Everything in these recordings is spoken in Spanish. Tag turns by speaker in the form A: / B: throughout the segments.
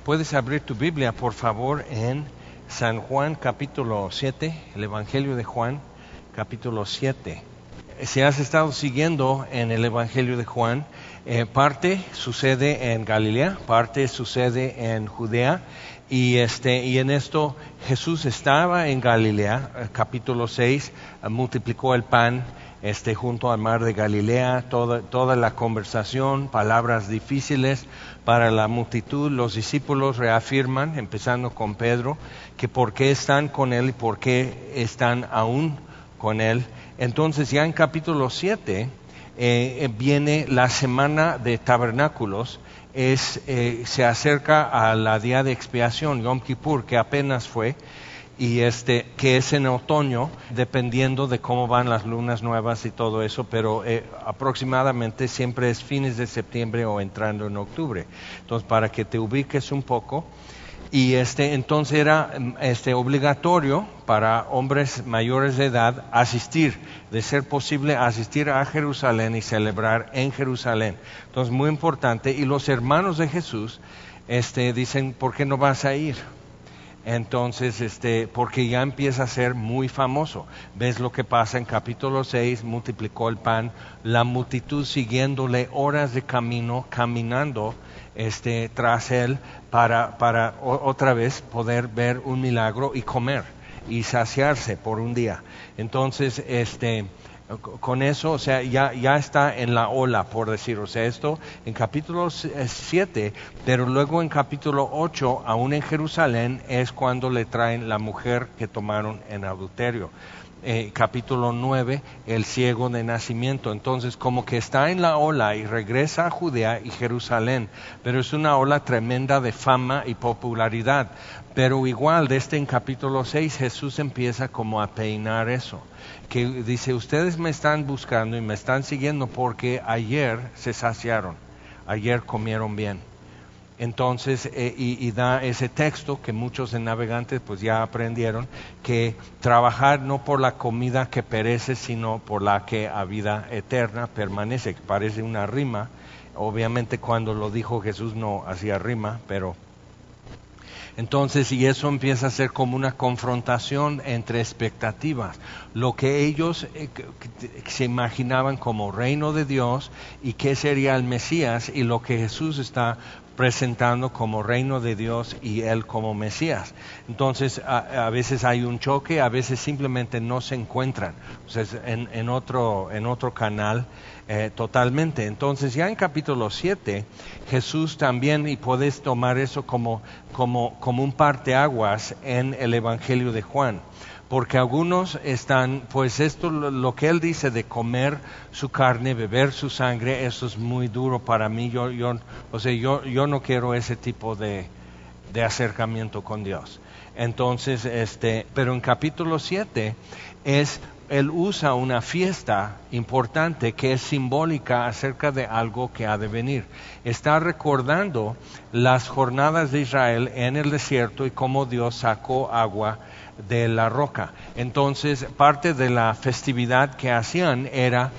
A: puedes abrir tu Biblia, por favor, en San Juan capítulo 7, el Evangelio de Juan capítulo 7. Si has estado siguiendo en el Evangelio de Juan, parte sucede en Galilea, parte sucede en Judea, y en esto Jesús estaba en Galilea, capítulo 6, multiplicó el pan junto al mar de Galilea, toda la conversación, palabras difíciles para la multitud. Los discípulos reafirman, empezando con Pedro, que por qué están con él y por qué están aún con él. Entonces ya en capítulo 7 viene la semana de tabernáculos, se acerca a la día de expiación, Yom Kippur, que apenas fue, y que es en otoño, dependiendo de cómo van las lunas nuevas y todo eso, pero aproximadamente siempre es fines de septiembre o entrando en octubre. Entonces, para que te ubiques un poco, y entonces era obligatorio para hombres mayores de edad asistir, de ser posible asistir a Jerusalén y celebrar en Jerusalén. Entonces, muy importante, y los hermanos de Jesús dicen, ¿por qué no vas a ir? Entonces, porque ya empieza a ser muy famoso. Ves lo que pasa en capítulo 6, multiplicó el pan, la multitud siguiéndole horas de camino, caminando tras él para otra vez poder ver un milagro y comer y saciarse por un día. Entonces, con eso, o sea, ya está en la ola, por decir, o sea, esto en capítulo 7, pero luego en capítulo 8, aún en Jerusalén, es cuando le traen la mujer que tomaron en adulterio. Capítulo 9, el ciego de nacimiento. Entonces, como que está en la ola y regresa a Judea y Jerusalén, pero es una ola tremenda de fama y popularidad. Pero igual, en capítulo 6, Jesús empieza como a peinar eso, que dice, ustedes me están buscando y me están siguiendo porque ayer se saciaron, ayer comieron bien. Entonces, y da ese texto que muchos de navegantes pues ya aprendieron, que trabajar no por la comida que perece, sino por la que a vida eterna permanece, que parece una rima. Obviamente cuando lo dijo Jesús no hacía rima, pero entonces, y eso empieza a ser como una confrontación entre expectativas, lo que ellos se imaginaban como reino de Dios y qué sería el Mesías, y lo que Jesús está presentando como reino de Dios y él como Mesías. Entonces, a veces hay un choque, a veces simplemente no se encuentran, o sea, en otro canal. Totalmente. Entonces ya en capítulo 7 Jesús también, y puedes tomar eso como un parteaguas en el Evangelio de Juan, porque algunos están, pues esto lo que él dice de comer su carne, beber su sangre, eso es muy duro para mí. Yo no quiero ese tipo de acercamiento con Dios. Entonces, pero en capítulo 7 él usa una fiesta importante que es simbólica acerca de algo que ha de venir. Está recordando las jornadas de Israel en el desierto y cómo Dios sacó agua de la roca. Entonces, parte de la festividad que hacían era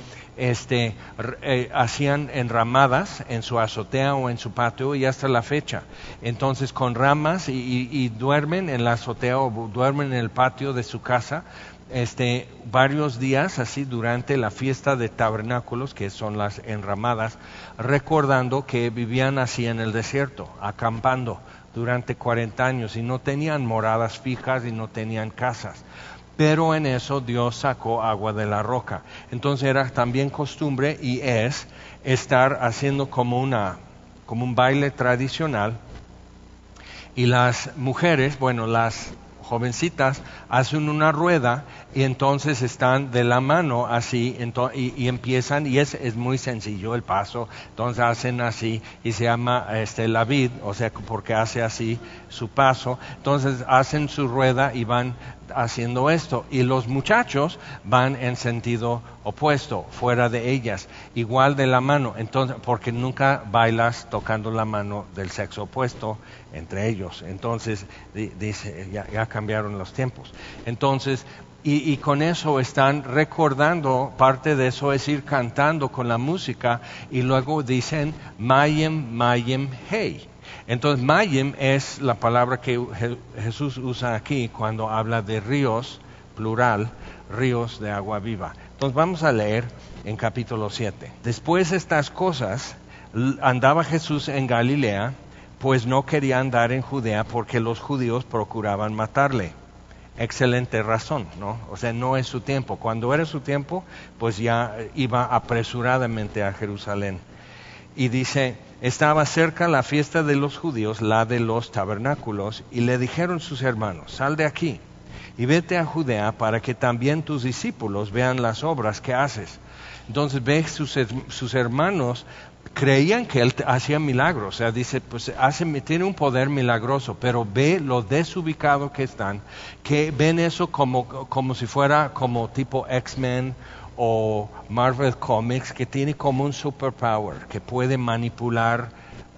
A: hacían enramadas en su azotea o en su patio, y hasta la fecha. Entonces, con ramas y duermen en la azotea o duermen en el patio de su casa varios días así durante la fiesta de tabernáculos, que son las enramadas, recordando que vivían así en el desierto, acampando durante 40 años y no tenían moradas fijas y no tenían casas. Pero en eso Dios sacó agua de la roca. Entonces era también costumbre, y es estar haciendo como un baile tradicional, y las mujeres, las jovencitas, hacen una rueda y entonces están de la mano así, y empiezan, y es muy sencillo el paso. Entonces hacen así y se llama la vid, o sea, porque hace así su paso. Entonces hacen su rueda y van haciendo esto, y los muchachos van en sentido opuesto, fuera de ellas, igual de la mano. Entonces, porque nunca bailas tocando la mano del sexo opuesto entre ellos. Entonces dice, ya cambiaron los tiempos. Entonces, y con eso están recordando, parte de eso es ir cantando con la música, y luego dicen Mayem, Mayem, Hey. Entonces, Mayim es la palabra que Jesús usa aquí cuando habla de ríos, plural, ríos de agua viva. Entonces, vamos a leer en capítulo 7. Después de estas cosas, andaba Jesús en Galilea, pues no quería andar en Judea porque los judíos procuraban matarle. Excelente razón, ¿no? O sea, no es su tiempo. Cuando era su tiempo, pues ya iba apresuradamente a Jerusalén. Y dice, estaba cerca la fiesta de los judíos, la de los tabernáculos, y le dijeron sus hermanos, sal de aquí y vete a Judea para que también tus discípulos vean las obras que haces. Entonces ve sus hermanos creían que él hacía milagros, o sea, dice, pues tiene un poder milagroso, pero ve lo desubicado que están, que ven eso como si fuera como tipo X-Men o Marvel Comics, que tiene como un superpower, que puede manipular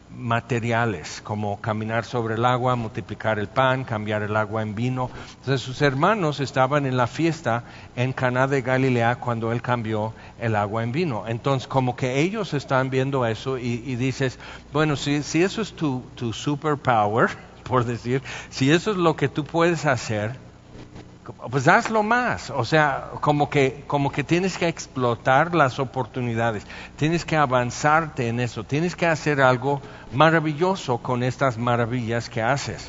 A: materiales, como caminar sobre el agua, multiplicar el pan, cambiar el agua en vino. Entonces sus hermanos estaban en la fiesta en Caná de Galilea cuando él cambió el agua en vino. Entonces como que ellos están viendo eso y dices, bueno, si eso es tu superpower, por decir, si eso es lo que tú puedes hacer, pues hazlo más. O sea, como que tienes que explotar las oportunidades, tienes que avanzarte en eso, tienes que hacer algo maravilloso con estas maravillas que haces.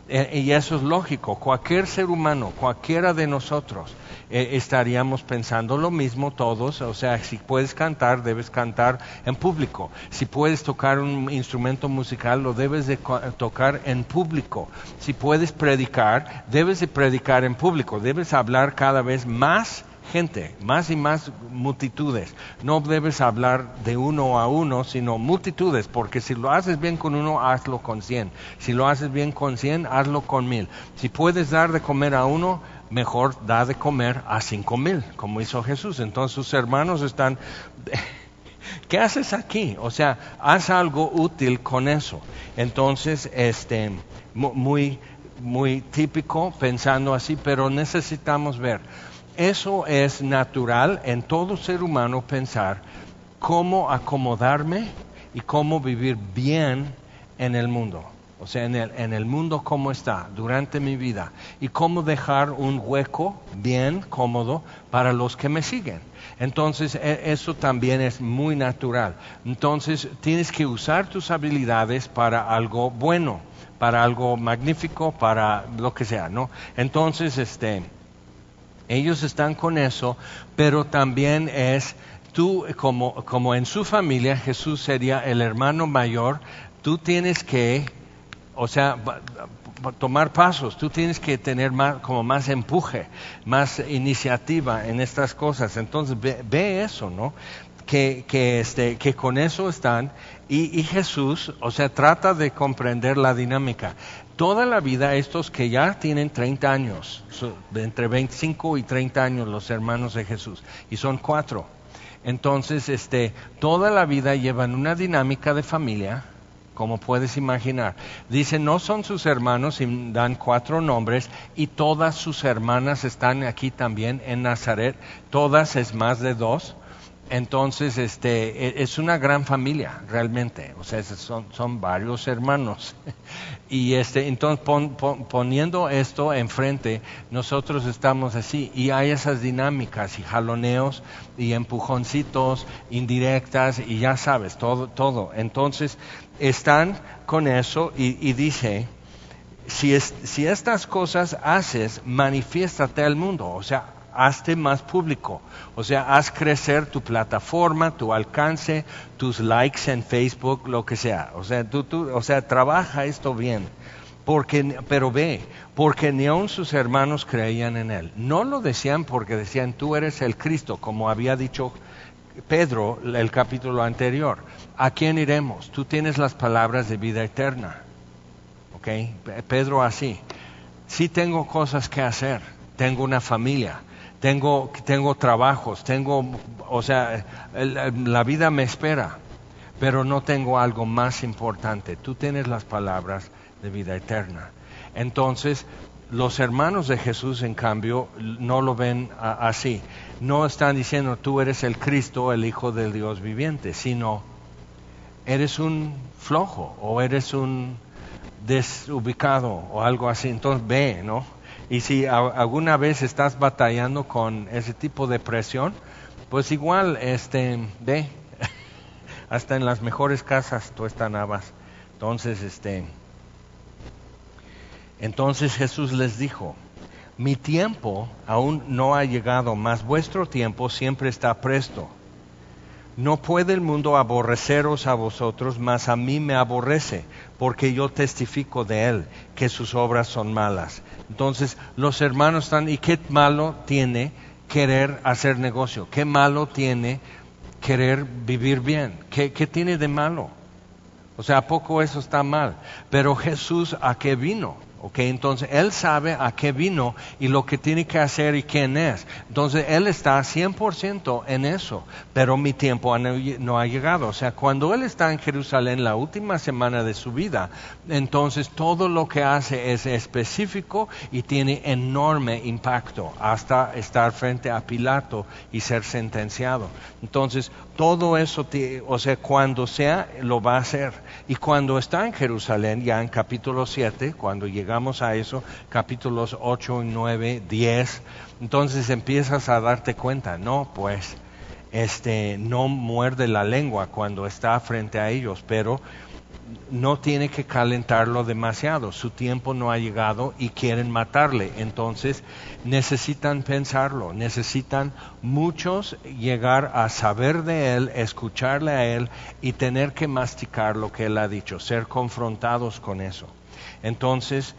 A: Y eso es lógico, cualquier ser humano, cualquiera de nosotros, estaríamos pensando lo mismo todos. O sea, si puedes cantar, debes cantar en público. Si puedes tocar un instrumento musical, lo debes de tocar en público. Si puedes predicar, debes de predicar en público. Debes hablar cada vez más gente, más y más multitudes. No debes hablar de uno a uno, sino multitudes, porque si lo haces bien con uno, hazlo con 100. Si lo haces bien con 100, hazlo con 1000. Si puedes dar de comer a uno, mejor da de comer a 5000, como hizo Jesús. Entonces sus hermanos están, ¿qué haces aquí? O sea, haz algo útil con eso. Entonces, muy típico pensando así, pero necesitamos ver. Eso es natural en todo ser humano, pensar cómo acomodarme y cómo vivir bien en el mundo. O sea, en el mundo cómo está durante mi vida y cómo dejar un hueco bien cómodo para los que me siguen. Entonces, eso también es muy natural. Entonces, tienes que usar tus habilidades para algo bueno, para algo magnífico, para lo que sea, ¿no? Entonces, ellos están con eso, pero también es tú, como en su familia, Jesús sería el hermano mayor, tú tienes que, o sea, tomar pasos, tú tienes que tener más empuje, más iniciativa en estas cosas. Entonces ve eso, ¿no? Que con eso están, y Jesús, o sea, trata de comprender la dinámica. Toda la vida estos que ya tienen 30 años, entre 25 y 30 años los hermanos de Jesús, y son 4. Entonces, toda la vida llevan una dinámica de familia, como puedes imaginar. Dice, no son sus hermanos, y dan 4 nombres, y todas sus hermanas están aquí también en Nazaret, todas es más de 2. Entonces, es una gran familia, realmente. O sea, son varios hermanos. Y entonces, poniendo esto enfrente, nosotros estamos así. Y hay esas dinámicas y jaloneos y empujoncitos, indirectas, y ya sabes, todo. Entonces, están con eso y dice, si estas cosas haces, manifiéstate al mundo. O sea, hazte más público, o sea, haz crecer tu plataforma, tu alcance, tus likes en Facebook, lo que sea. O sea, trabaja esto bien, pero porque ni aun sus hermanos creían en él. No lo decían porque decían, tú eres el Cristo, como había dicho Pedro el capítulo anterior. ¿A quién iremos? Tú tienes las palabras de vida eterna. ¿Ok? Pedro así. Sí tengo cosas que hacer, tengo una familia. Tengo trabajos, o sea, la vida me espera, pero no tengo algo más importante. Tú tienes las palabras de vida eterna. Entonces, los hermanos de Jesús, en cambio, no lo ven así. No están diciendo, tú eres el Cristo, el Hijo del Dios viviente, sino, eres un flojo o eres un desubicado o algo así, entonces ve, ¿no? Y si alguna vez estás batallando con ese tipo de presión, pues igual, ve, hasta en las mejores casas tuestan habas. Entonces Jesús les dijo, mi tiempo aún no ha llegado, mas vuestro tiempo siempre está presto. No puede el mundo aborreceros a vosotros, mas a mí me aborrece, porque yo testifico de él, que sus obras son malas. Entonces los hermanos están, ¿y qué malo tiene querer hacer negocio? ¿Qué malo tiene querer vivir bien? ¿Qué tiene de malo? O sea, ¿a poco eso está mal? Pero Jesús, ¿a qué vino? Entonces Él sabe a qué vino y lo que tiene que hacer y quién es. Entonces Él está 100% en eso, pero mi tiempo no ha llegado. O sea, cuando Él está en Jerusalén la última semana de su vida, entonces todo lo que hace es específico y tiene enorme impacto hasta estar frente a Pilato y ser sentenciado. Entonces todo eso, o sea, cuando sea, lo va a hacer. Y cuando está en Jerusalén, ya en capítulo 7, cuando llegamos a eso, capítulos 8, 9, 10, entonces empiezas a darte cuenta, no, pues, no muerde la lengua cuando está frente a ellos, pero no tiene que calentarlo demasiado, su tiempo no ha llegado y quieren matarle, entonces necesitan pensarlo, necesitan muchos llegar a saber de él, escucharle a él y tener que masticar lo que él ha dicho, ser confrontados con eso. Entonces,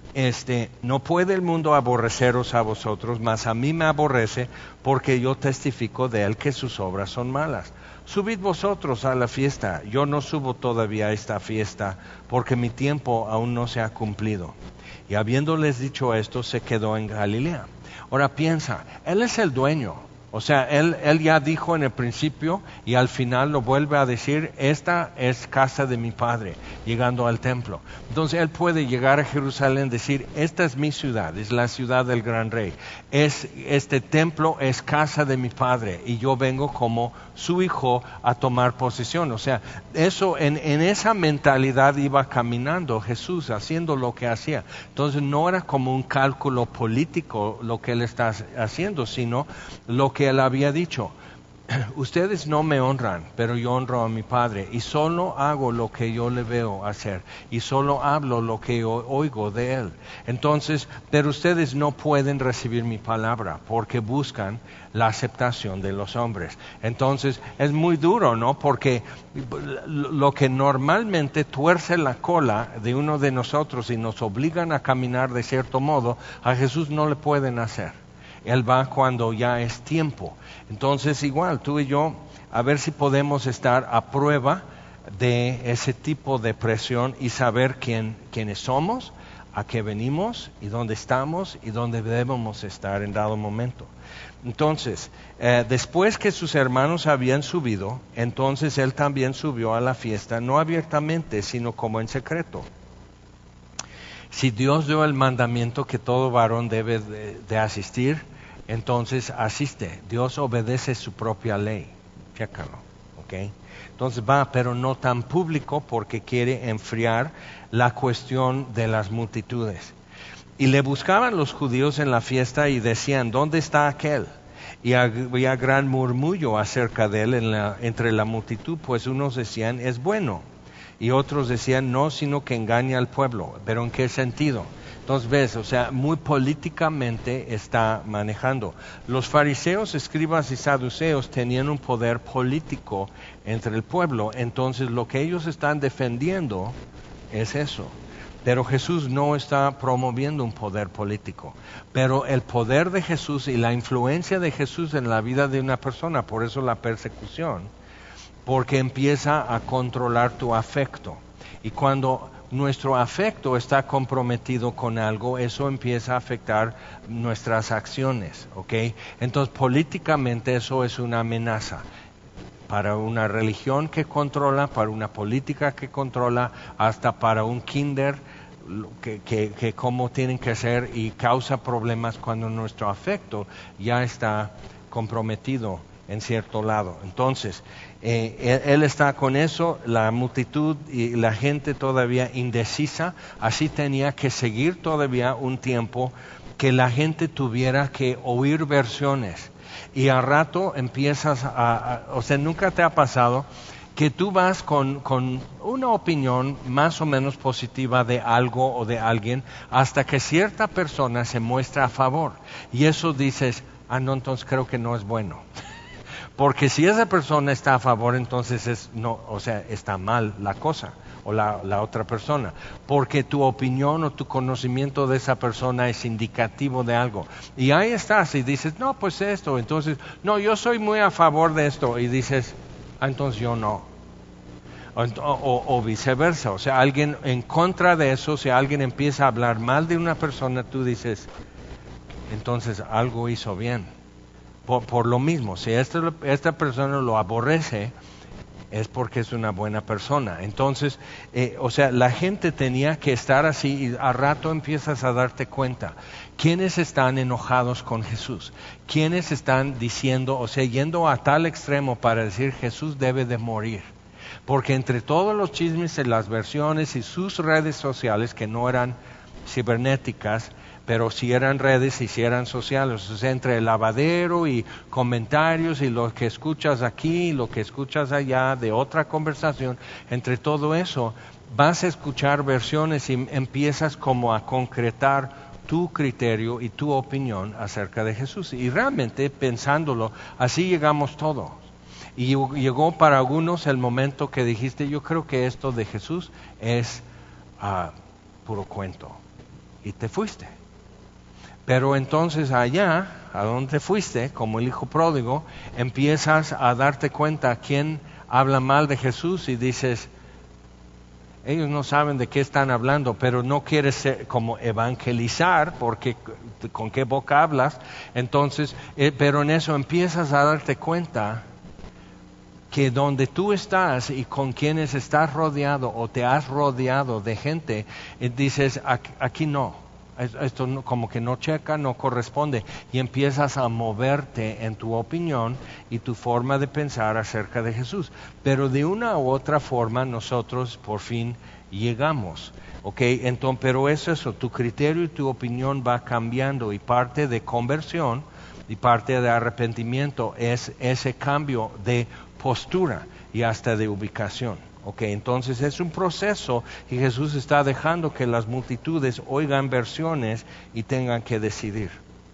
A: no puede el mundo aborreceros a vosotros, mas a mí me aborrece porque yo testifico de él que sus obras son malas. Subid vosotros a la fiesta, yo no subo todavía a esta fiesta, porque mi tiempo aún no se ha cumplido. Y habiéndoles dicho esto, se quedó en Galilea. Ahora piensa, Él es el dueño. O sea, él ya dijo en el principio y al final lo vuelve a decir, esta es casa de mi Padre, llegando al templo. Entonces Él puede llegar a Jerusalén y decir, esta es mi ciudad, es la ciudad del gran rey. Este templo es casa de mi Padre y yo vengo como su hijo a tomar posesión. O sea, eso en esa mentalidad iba caminando Jesús, haciendo lo que hacía. Entonces no era como un cálculo político lo que Él está haciendo, sino lo que Él había dicho, ustedes no me honran, pero yo honro a mi Padre y solo hago lo que yo le veo hacer y solo hablo lo que yo oigo de Él. Entonces, pero ustedes no pueden recibir mi palabra porque buscan la aceptación de los hombres. Entonces, es muy duro, ¿no? Porque lo que normalmente tuerce la cola de uno de nosotros y nos obligan a caminar de cierto modo, a Jesús no le pueden hacer. Él va cuando ya es tiempo. Entonces igual, tú y yo, a ver si podemos estar a prueba de ese tipo de presión y saber quiénes somos, a qué venimos y dónde estamos y dónde debemos estar en dado momento. Entonces, después que sus hermanos habían subido, entonces Él también subió a la fiesta, no abiertamente, sino como en secreto. Si Dios dio el mandamiento que todo varón debe de asistir, entonces asiste. Dios obedece su propia ley. Chécalo, ¿ok? Entonces va, pero no tan público porque quiere enfriar la cuestión de las multitudes. Y le buscaban los judíos en la fiesta y decían, ¿dónde está aquel? Y había gran murmullo acerca de él entre la multitud, pues unos decían, es bueno. Y otros decían, no, sino que engaña al pueblo. ¿Pero en qué sentido? Entonces ves, o sea, muy políticamente está manejando. Los fariseos, escribas y saduceos tenían un poder político entre el pueblo. Entonces lo que ellos están defendiendo es eso. Pero Jesús no está promoviendo un poder político. Pero el poder de Jesús y la influencia de Jesús en la vida de una persona, por eso la persecución, porque empieza a controlar tu afecto. Y cuando nuestro afecto está comprometido con algo, eso empieza a afectar nuestras acciones, ¿ok? Entonces, políticamente eso es una amenaza. Para una religión que controla, para una política que controla, hasta para un kinder, que cómo tienen que ser y causa problemas cuando nuestro afecto ya está comprometido en cierto lado. Entonces, él está con eso, la multitud y la gente todavía indecisa, así tenía que seguir todavía un tiempo que la gente tuviera que oír versiones. Y al rato empiezas o sea, ¿nunca te ha pasado que tú vas con una opinión más o menos positiva de algo o de alguien hasta que cierta persona se muestra a favor? Y eso dices, no, entonces creo que no es bueno. Porque si esa persona está a favor, entonces está mal la cosa o la otra persona. Porque tu opinión o tu conocimiento de esa persona es indicativo de algo. Y ahí estás y dices, no, pues esto. Entonces, no, yo soy muy a favor de esto. Y dices, entonces yo no. O viceversa. O sea, alguien en contra de eso, si alguien empieza a hablar mal de una persona, tú dices, entonces algo hizo bien. Por lo mismo, si esta persona lo aborrece, es porque es una buena persona. Entonces, o sea, la gente tenía que estar así y a rato empiezas a darte cuenta. ¿Quiénes están enojados con Jesús? ¿Quiénes están diciendo, o sea, yendo a tal extremo para decir Jesús debe de morir? Porque entre todos los chismes y las versiones y sus redes sociales, que no eran cibernéticas, pero si eran redes y si eran sociales, o sea, entre el lavadero y comentarios y lo que escuchas aquí y lo que escuchas allá de otra conversación, entre todo eso vas a escuchar versiones y empiezas como a concretar tu criterio y tu opinión acerca de Jesús. Y realmente pensándolo, así llegamos todos. Y llegó para algunos el momento que dijiste, yo creo que esto de Jesús es puro cuento. Y te fuiste. Pero entonces allá, a donde fuiste, como el hijo pródigo, empiezas a darte cuenta quién habla mal de Jesús y dices, ellos no saben de qué están hablando, pero no quieres ser, como evangelizar, porque con qué boca hablas. Entonces, pero en eso empiezas a darte cuenta que donde tú estás y con quienes estás rodeado o te has rodeado de gente, dices, aquí no. Esto como que no checa, no corresponde, y empiezas a moverte en tu opinión y tu forma de pensar acerca de Jesús. Pero de una u otra forma nosotros por fin llegamos, entonces, pero es eso, tu criterio y tu opinión va cambiando, y parte de conversión y parte de arrepentimiento es ese cambio de postura y hasta de ubicación. Entonces es un proceso y Jesús está dejando que las multitudes oigan versiones y tengan que decidir.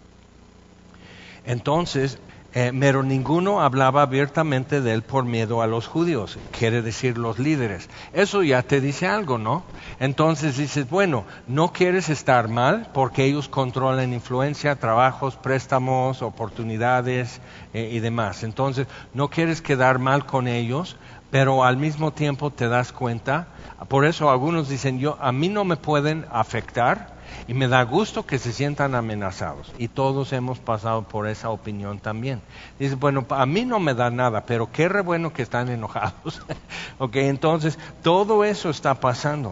A: Entonces, pero ninguno hablaba abiertamente de él por miedo a los judíos, quiere decir los líderes. Eso ya te dice algo, ¿no? Entonces dices, bueno, no quieres estar mal porque ellos controlan influencia, trabajos, préstamos, oportunidades y demás. Entonces, no quieres quedar mal con ellos, pero al mismo tiempo te das cuenta, por eso algunos dicen, a mí no me pueden afectar y me da gusto que se sientan amenazados. Y todos hemos pasado por esa opinión también. Dicen, bueno, a mí no me da nada, pero qué re bueno que están enojados. Entonces todo eso está pasando.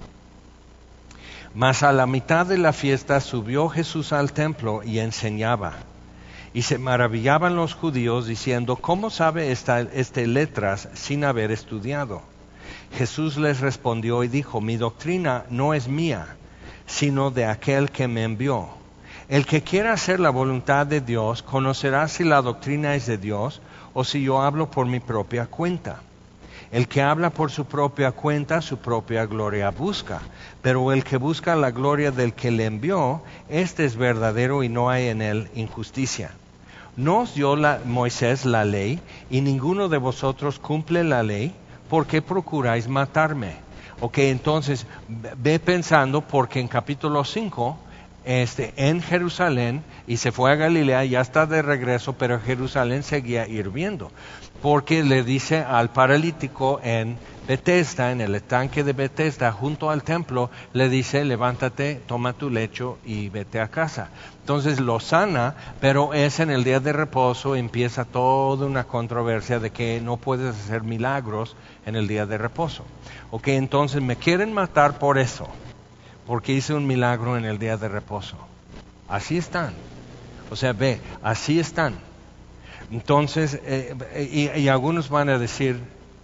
A: Mas a la mitad de la fiesta subió Jesús al templo y enseñaba. Y se maravillaban los judíos diciendo, ¿cómo sabe este letras sin haber estudiado? Jesús les respondió y dijo, mi doctrina no es mía, sino de aquel que me envió. El que quiera hacer la voluntad de Dios conocerá si la doctrina es de Dios o si yo hablo por mi propia cuenta. El que habla por su propia cuenta, su propia gloria busca. Pero el que busca la gloria del que le envió, este es verdadero y no hay en él injusticia. ¿No os dio Moisés la ley y ninguno de vosotros cumple la ley? ¿Por qué procuráis matarme? Entonces ve pensando, porque en capítulo 5, en Jerusalén, y se fue a Galilea, ya está de regreso, pero Jerusalén seguía hirviendo, porque le dice al paralítico en Betesda, en el estanque de Betesda, junto al templo, le dice, levántate, toma tu lecho y vete a casa. Entonces lo sana, pero es en el día de reposo, empieza toda una controversia de que no puedes hacer milagros en el día de reposo. Entonces me quieren matar por eso, porque hice un milagro en el día de reposo. Así están. Así están. Entonces, y algunos van a decir,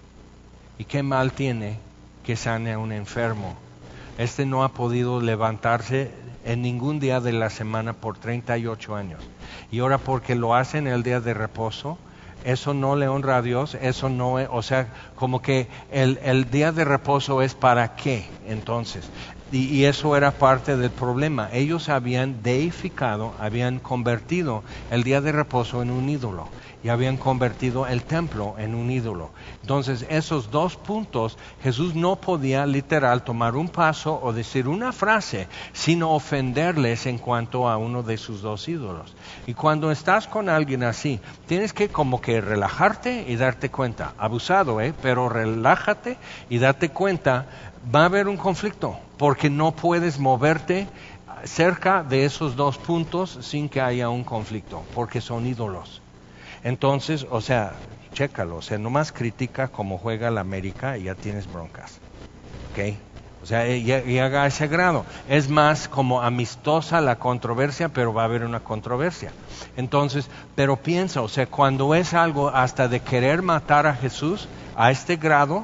A: ¿y qué mal tiene que sane a un enfermo? Este no ha podido levantarse en ningún día de la semana por 38 años. Y ahora porque lo hace en el día de reposo, eso no le honra a Dios, eso no es, o sea, como que el día de reposo es para qué, entonces. Y eso era parte del problema. Ellos habían deificado, habían convertido el día de reposo en un ídolo y habían convertido el templo en un ídolo. Entonces, esos dos puntos, Jesús no podía literal tomar un paso o decir una frase sin ofenderles en cuanto a uno de sus dos ídolos. Y cuando estás con alguien así, tienes que como que relajarte y darte cuenta. Abusado, pero relájate y date cuenta. Va a haber un conflicto, porque no puedes moverte cerca de esos dos puntos sin que haya un conflicto, porque son ídolos. Entonces, o sea, chécalo, o sea, nomás critica cómo juega la América y ya tienes broncas, ¿ok? O sea, llega a ese grado. Es más como amistosa la controversia, pero va a haber una controversia. Entonces, pero piensa, o sea, cuando es algo hasta de querer matar a Jesús a este grado,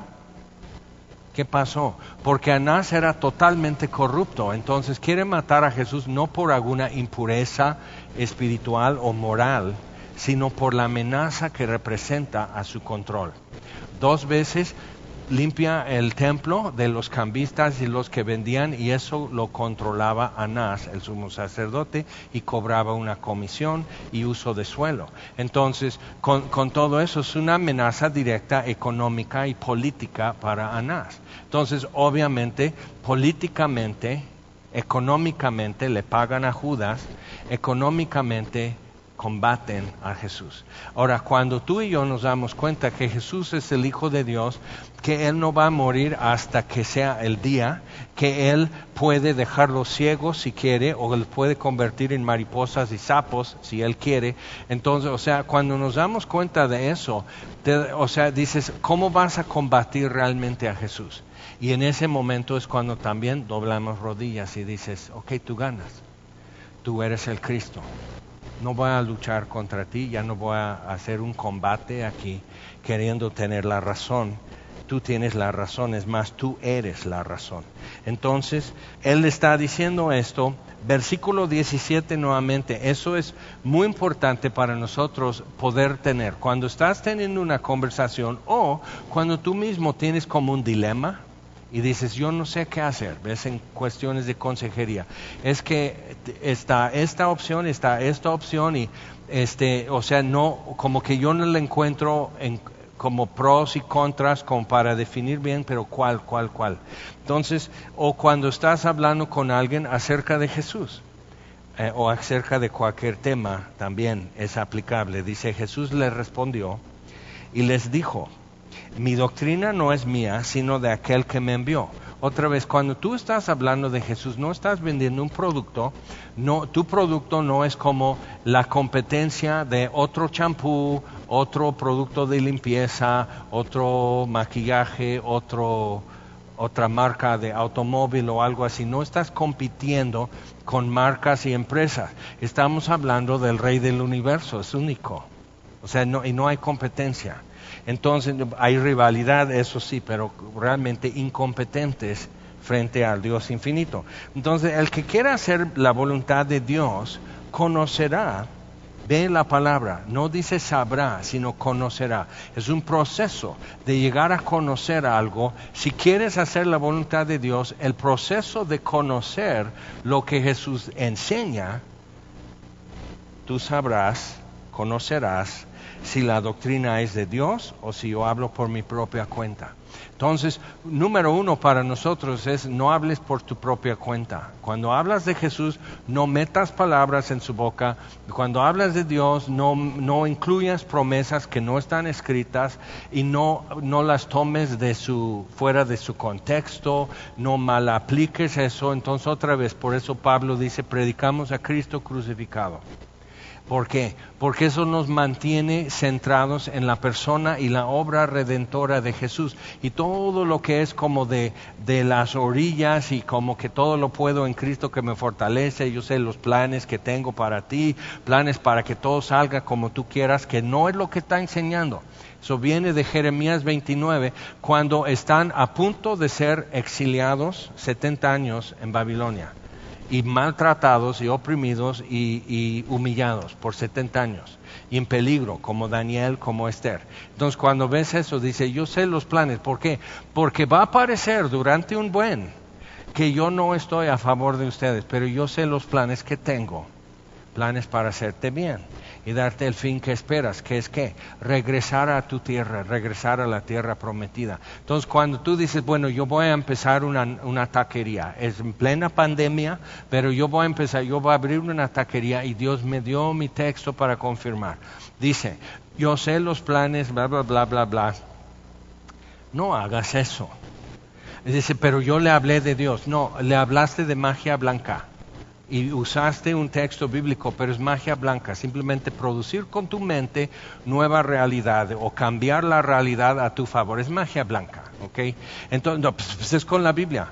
A: ¿qué pasó? Porque Anás era totalmente corrupto, entonces quiere matar a Jesús no por alguna impureza espiritual o moral, sino por la amenaza que representa a su control. 2 veces limpia el templo de los cambistas y los que vendían, y eso lo controlaba Anás, el sumo sacerdote, y cobraba una comisión y uso de suelo. Entonces, con todo eso es una amenaza directa económica y política para Anás. Entonces, obviamente, políticamente, económicamente le pagan a Judas, económicamente combaten a Jesús. Ahora, cuando tú y yo nos damos cuenta que Jesús es el Hijo de Dios, que Él no va a morir hasta que sea el día, que Él puede dejarlos ciegos si quiere, o Él puede convertir en mariposas y sapos si Él quiere. Entonces, o sea, cuando nos damos cuenta de eso, o sea, dices, ¿cómo vas a combatir realmente a Jesús? Y en ese momento es cuando también doblamos rodillas y dices, ok, tú ganas, tú eres el Cristo. No voy a luchar contra ti, ya no voy a hacer un combate aquí queriendo tener la razón. Tú tienes la razón, es más, tú eres la razón. Entonces, Él está diciendo esto, versículo 17 nuevamente, eso es muy importante para nosotros poder tener. Cuando estás teniendo una conversación o cuando tú mismo tienes como un dilema, y dices, yo no sé qué hacer, ves, en cuestiones de consejería, es que está esta opción, está esta opción, y o sea, no, como que yo no le encuentro como pros y contras como para definir bien, pero cuál. Entonces, o cuando estás hablando con alguien acerca de Jesús, o acerca de cualquier tema, también es aplicable. Dice, Jesús les respondió y les dijo, mi doctrina no es mía, sino de aquel que me envió. Otra vez, cuando tú estás hablando de Jesús, no estás vendiendo un producto, no, tu producto no es como la competencia de otro champú, otro producto de limpieza, otro maquillaje, otra marca de automóvil o algo así. No estás compitiendo con marcas y empresas. Estamos hablando del Rey del Universo, es único. O sea, y no hay competencia. Entonces hay rivalidad, eso sí, pero realmente incompetentes frente al Dios infinito. Entonces el que quiera hacer la voluntad de Dios conocerá, ve la palabra, no dice sabrá, sino conocerá. Es un proceso de llegar a conocer algo. Si quieres hacer la voluntad de Dios, el proceso de conocer lo que Jesús enseña, tú sabrás, conocerás si la doctrina es de Dios o si yo hablo por mi propia cuenta. Entonces, número 1 para nosotros es no hables por tu propia cuenta. Cuando hablas de Jesús, no metas palabras en su boca. Cuando hablas de Dios, no incluyas promesas que no están escritas y no las tomes fuera de su contexto, no mal apliques eso. Entonces, otra vez, por eso Pablo dice, predicamos a Cristo crucificado. ¿Por qué? Porque eso nos mantiene centrados en la persona y la obra redentora de Jesús. Y todo lo que es como de las orillas y como que todo lo puedo en Cristo que me fortalece. Yo sé los planes que tengo para ti, planes para que todo salga como tú quieras, que no es lo que está enseñando. Eso viene de Jeremías 29, cuando están a punto de ser exiliados 70 años en Babilonia. Y maltratados y oprimidos y humillados por 70 años. Y en peligro, como Daniel, como Esther. Entonces cuando ves eso, dice, yo sé los planes. ¿Por qué? Porque va a parecer durante un buen que yo no estoy a favor de ustedes, pero yo sé los planes que tengo. Planes para hacerte bien y darte el fin que esperas, que es que regresar a tu tierra, regresar a la tierra prometida. Entonces cuando tú dices, bueno, yo voy a empezar una taquería, es en plena pandemia, pero yo voy a abrir una taquería y Dios me dio mi texto para confirmar. Dice, yo sé los planes, bla, bla, bla, bla, bla. No hagas eso. Dice, pero yo le hablé de Dios. No, le hablaste de magia blanca. Y usaste un texto bíblico, pero es magia blanca, simplemente producir con tu mente nueva realidad o cambiar la realidad a tu favor, es magia blanca, ¿ok? Entonces, no, pues es con la Biblia,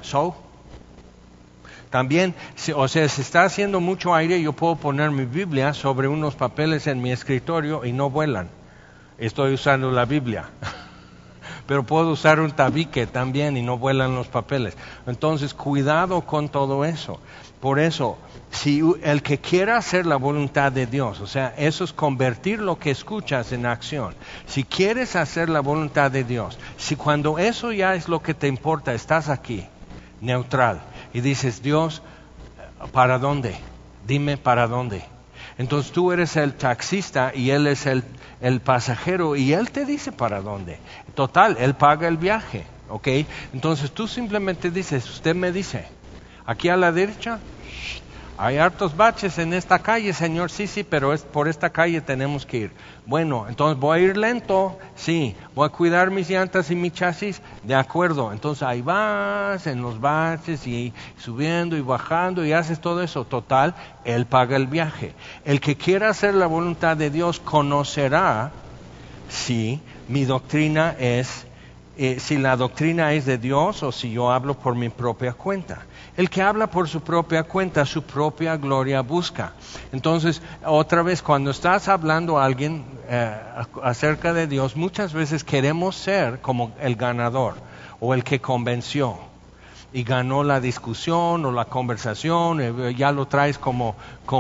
A: También, si está haciendo mucho aire, yo puedo poner mi Biblia sobre unos papeles en mi escritorio y no vuelan, estoy usando la Biblia. Pero puedo usar un tabique también y no vuelan los papeles. Entonces, cuidado con todo eso. Por eso, si el que quiera hacer la voluntad de Dios, o sea, eso es convertir lo que escuchas en acción. Si quieres hacer la voluntad de Dios, si cuando eso ya es lo que te importa, estás aquí, neutral, y dices, Dios, ¿para dónde? Dime para dónde. Entonces tú eres el taxista y Él es el pasajero y Él te dice para dónde. Total, Él paga el viaje, ¿ok? Entonces tú simplemente dices, usted me dice, aquí a la derecha, hay hartos baches en esta calle, Señor, sí, pero por esta calle tenemos que ir. Bueno, entonces voy a ir lento, sí, voy a cuidar mis llantas y mi chasis, de acuerdo. Entonces ahí vas en los baches y subiendo y bajando y haces todo eso. Total, Él paga el viaje. El que quiera hacer la voluntad de Dios conocerá si mi doctrina es, si la doctrina es de Dios o si yo hablo por mi propia cuenta. El que habla por su propia cuenta, su propia gloria busca. Entonces, otra vez, cuando estás hablando a alguien acerca de Dios, muchas veces queremos ser como el ganador o el que convenció y ganó la discusión o la conversación, ya lo traes como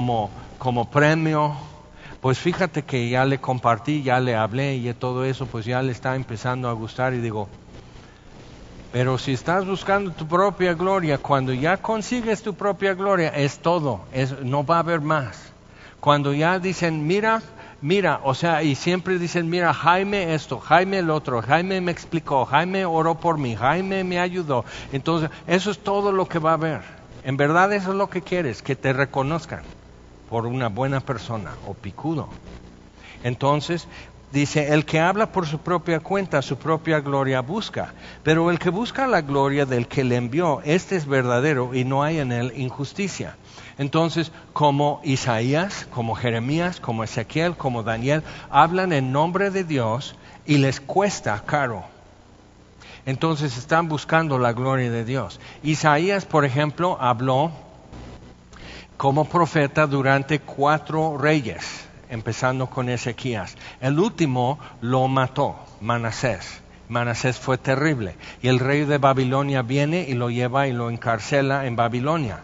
A: premio. Pues fíjate que ya le compartí, ya le hablé y todo eso, pues ya le está empezando a gustar y digo, pero si estás buscando tu propia gloria, cuando ya consigues tu propia gloria, es todo, no va a haber más. Cuando ya dicen, mira, o sea, y siempre dicen, mira, Jaime esto, Jaime el otro, Jaime me explicó, Jaime oró por mí, Jaime me ayudó. Entonces, eso es todo lo que va a haber. En verdad eso es lo que quieres, que te reconozcan por una buena persona o picudo. Entonces, dice, el que habla por su propia cuenta, su propia gloria busca. Pero el que busca la gloria del que le envió, este es verdadero y no hay en él injusticia. Entonces, como Isaías, como Jeremías, como Ezequiel, como Daniel, hablan en nombre de Dios y les cuesta caro. Entonces están buscando la gloria de Dios. Isaías, por ejemplo, habló como profeta durante 4 reyes. Empezando con Ezequías. El último lo mató, Manasés. Manasés fue terrible. Y el rey de Babilonia viene y lo lleva y lo encarcela en Babilonia.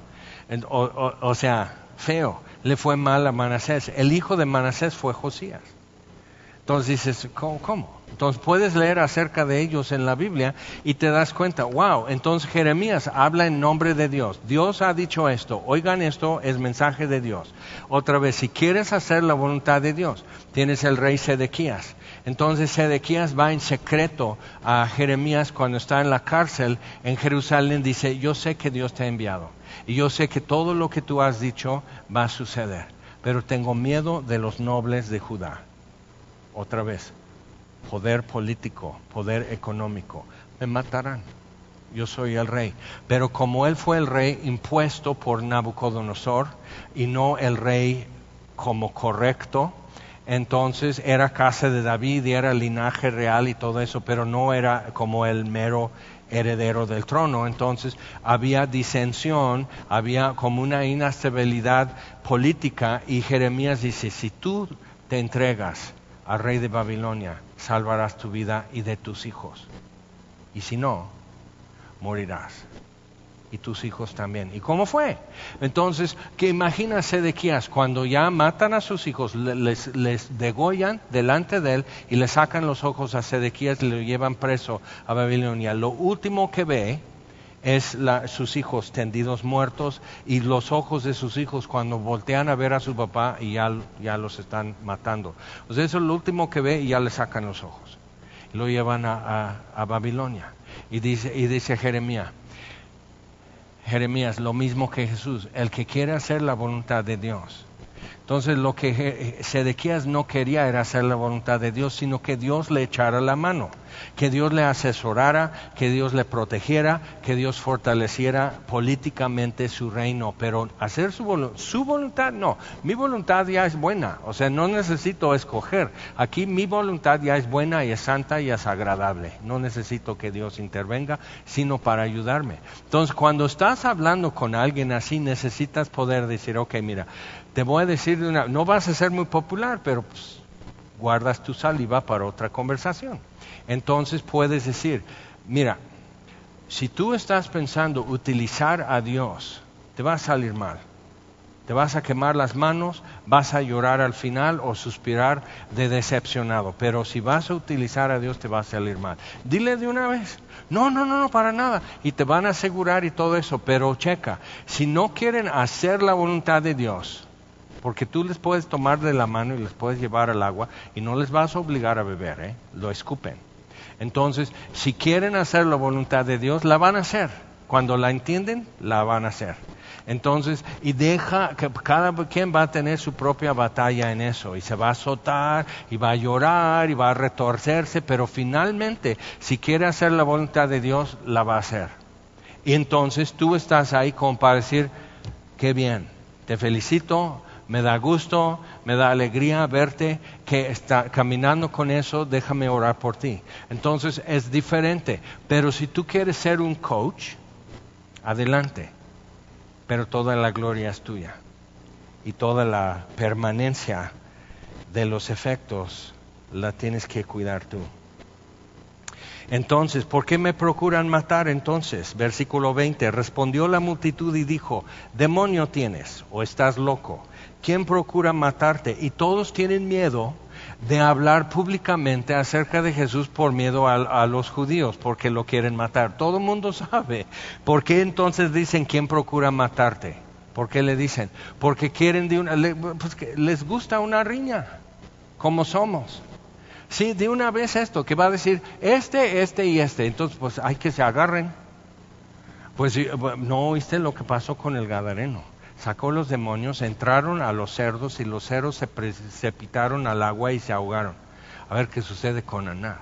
A: O sea, feo. Le fue mal a Manasés. El hijo de Manasés fue Josías. Entonces dices, ¿cómo? Entonces puedes leer acerca de ellos en la Biblia y te das cuenta, wow, entonces Jeremías habla en nombre de Dios. Dios ha dicho esto, oigan esto, es mensaje de Dios. Otra vez, si quieres hacer la voluntad de Dios, tienes el rey Sedequías. Entonces Sedequías va en secreto a Jeremías cuando está en la cárcel en Jerusalén, dice, yo sé que Dios te ha enviado y yo sé que todo lo que tú has dicho va a suceder, pero tengo miedo de los nobles de Judá. Otra vez, poder político, poder económico, me matarán, yo soy el rey. Pero como él fue el rey impuesto por Nabucodonosor y no el rey como correcto. Entonces era casa de David y era linaje real y todo eso, pero no era como el mero heredero del trono. Entonces había disensión, había como una inestabilidad política, y Jeremías dice, si tú te entregas al rey de Babilonia, salvarás tu vida y de tus hijos, y si no, morirás, y tus hijos también. ¿Y cómo fue? Entonces, que imagina Sedequías, cuando ya matan a sus hijos, les degollan delante de él y le sacan los ojos a Sedequías y lo llevan preso a Babilonia. Lo último que ve es sus hijos tendidos muertos, y los ojos de sus hijos cuando voltean a ver a su papá y ya los están matando. O sea, eso es lo último que ve, y ya le sacan los ojos. Y lo llevan a Babilonia. Y dice Jeremías, lo mismo que Jesús, el que quiere hacer la voluntad de Dios. Entonces lo que Sedequías no quería era hacer la voluntad de Dios, sino que Dios le echara la mano, que Dios le asesorara, que Dios le protegiera, que Dios fortaleciera políticamente su reino. Pero hacer su voluntad, no. Mi voluntad ya es buena, o sea, no necesito escoger. Aquí mi voluntad ya es buena y es santa y es agradable. No necesito que Dios intervenga, sino para ayudarme. Entonces, cuando estás hablando con alguien así, necesitas poder decir, ok, mira, te voy a decir no vas a ser muy popular, pero pues, guardas tu saliva para otra conversación. Entonces puedes decir, mira, si tú estás pensando utilizar a Dios, te va a salir mal. Te vas a quemar las manos, vas a llorar al final o suspirar de decepcionado. Pero si vas a utilizar a Dios, te va a salir mal. Dile de una vez, no, para nada. Y te van a asegurar y todo eso. Pero checa, si no quieren hacer la voluntad de Dios, porque tú les puedes tomar de la mano y les puedes llevar al agua y no les vas a obligar a beber, lo escupen. Entonces, si quieren hacer la voluntad de Dios, la van a hacer. Cuando la entienden, la van a hacer. Entonces, y deja que cada quien va a tener su propia batalla en eso, y se va a azotar, y va a llorar, y va a retorcerse, pero finalmente, si quiere hacer la voluntad de Dios, la va a hacer. Y entonces tú estás ahí como para decir, qué bien, te felicito, me da gusto, me da alegría verte que está caminando con eso, déjame orar por ti. Entonces es diferente, pero si tú quieres ser un coach, adelante, pero toda la gloria es tuya y toda la permanencia de los efectos la tienes que cuidar tú. Entonces, ¿por qué me procuran matar entonces? Versículo 20, respondió la multitud y dijo, demonio tienes o estás loco. ¿Quién procura matarte? Y todos tienen miedo de hablar públicamente acerca de Jesús por miedo a los judíos, porque lo quieren matar. Todo el mundo sabe. ¿Por qué entonces dicen quién procura matarte? ¿Por qué le dicen? Porque quieren pues que les gusta una riña, como somos. Sí, de una vez esto, que va a decir este y este. Entonces, pues hay que se agarren. Pues no oíste lo que pasó con el gadareno. Sacó los demonios, entraron a los cerdos y los cerdos se precipitaron al agua y se ahogaron. A ver qué sucede con Anás.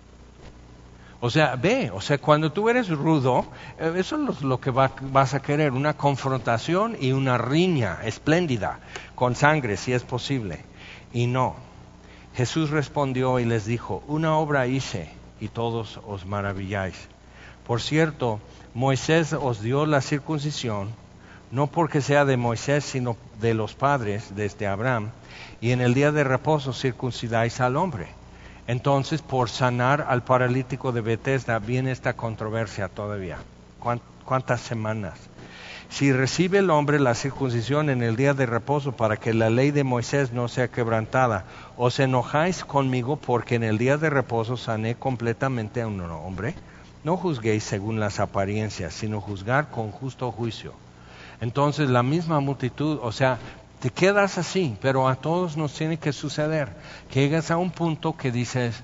A: O sea, cuando tú eres rudo, eso es lo que vas a querer, una confrontación y una riña espléndida, con sangre si es posible. Y no. Jesús respondió y les dijo, una obra hice y todos os maravilláis. Por cierto, Moisés os dio la circuncisión, no porque sea de Moisés, sino de los padres, desde Abraham, y en el día de reposo circuncidáis al hombre. Entonces, por sanar al paralítico de Betesda, viene esta controversia todavía. ¿Cuántas semanas? Si recibe el hombre la circuncisión en el día de reposo para que la ley de Moisés no sea quebrantada, ¿os enojáis conmigo porque en el día de reposo sané completamente a un hombre? No juzguéis según las apariencias, sino juzgar con justo juicio. Entonces la misma multitud, o sea, te quedas así, pero a todos nos tiene que suceder, que llegas a un punto que dices,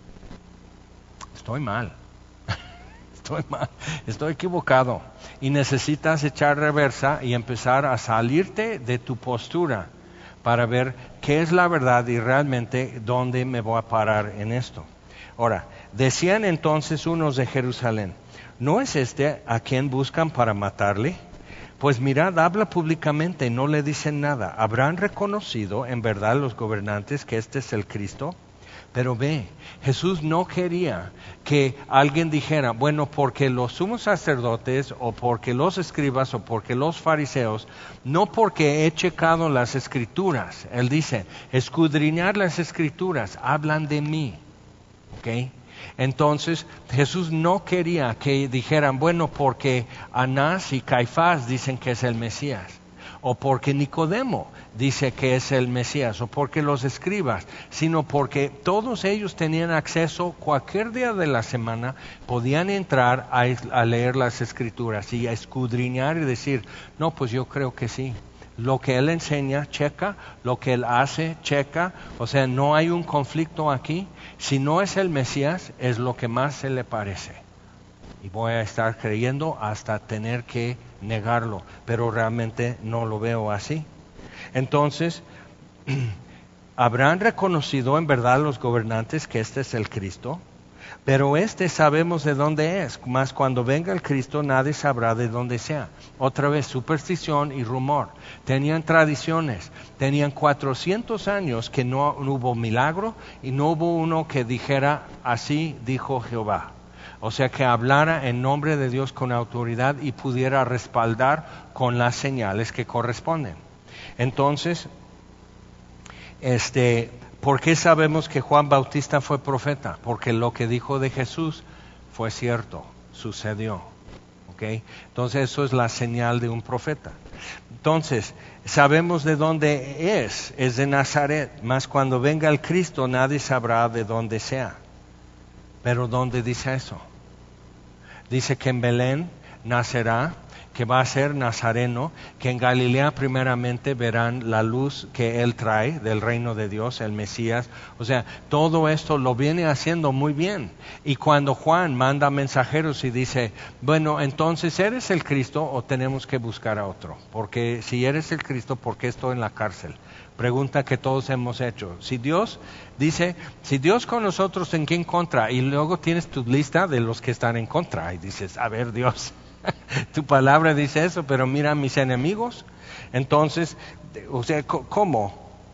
A: estoy mal, estoy equivocado, y necesitas echar reversa y empezar a salirte de tu postura para ver qué es la verdad y realmente dónde me voy a parar en esto. Ahora, decían entonces unos de Jerusalén, ¿no es este a quien buscan para matarle? Pues mirad, habla públicamente, no le dicen nada. ¿Habrán reconocido en verdad los gobernantes que este es el Cristo? Pero ve, Jesús no quería que alguien dijera, bueno, porque los sumos sacerdotes o porque los escribas o porque los fariseos, no porque he checado las escrituras. Él dice, escudriñar las escrituras, hablan de mí. ¿Ok? Entonces Jesús no quería que dijeran, bueno, porque Anás y Caifás dicen que es el Mesías, o porque Nicodemo dice que es el Mesías, o porque los escribas, sino porque todos ellos tenían acceso cualquier día de la semana, podían entrar a leer las escrituras y a escudriñar y decir, no, pues yo creo que sí. Lo que él enseña, checa, lo que él hace, checa, o sea, no hay un conflicto aquí. Si no es el Mesías, es lo que más se le parece. Y voy a estar creyendo hasta tener que negarlo, pero realmente no lo veo así. Entonces, ¿habrán reconocido en verdad los gobernantes que este es el Cristo? Pero sabemos de dónde es, mas cuando venga el Cristo nadie sabrá de dónde sea. Otra vez, superstición y rumor. Tenían tradiciones, tenían 400 años que no hubo milagro y no hubo uno que dijera, así dijo Jehová. O sea, que hablara en nombre de Dios con autoridad y pudiera respaldar con las señales que corresponden. Entonces, ¿por qué sabemos que Juan Bautista fue profeta? Porque lo que dijo de Jesús fue cierto, sucedió. ¿Okay? Entonces eso es la señal de un profeta. Entonces, sabemos de dónde es de Nazaret, mas cuando venga el Cristo nadie sabrá de dónde sea. Pero ¿dónde dice eso? Dice que en Belén nacerá, que va a ser nazareno, que en Galilea primeramente verán la luz que Él trae del reino de Dios, el Mesías. O sea, todo esto lo viene haciendo muy bien. Y cuando Juan manda mensajeros y dice, bueno, entonces ¿eres el Cristo o tenemos que buscar a otro? Porque si eres el Cristo, ¿por qué estoy en la cárcel? Pregunta que todos hemos hecho. Si Dios dice, si Dios con nosotros, ¿en quién contra? Y luego tienes tu lista de los que están en contra. Y dices, a ver, Dios, tu palabra dice eso, pero mira a mis enemigos. Entonces, o sea, ¿cómo?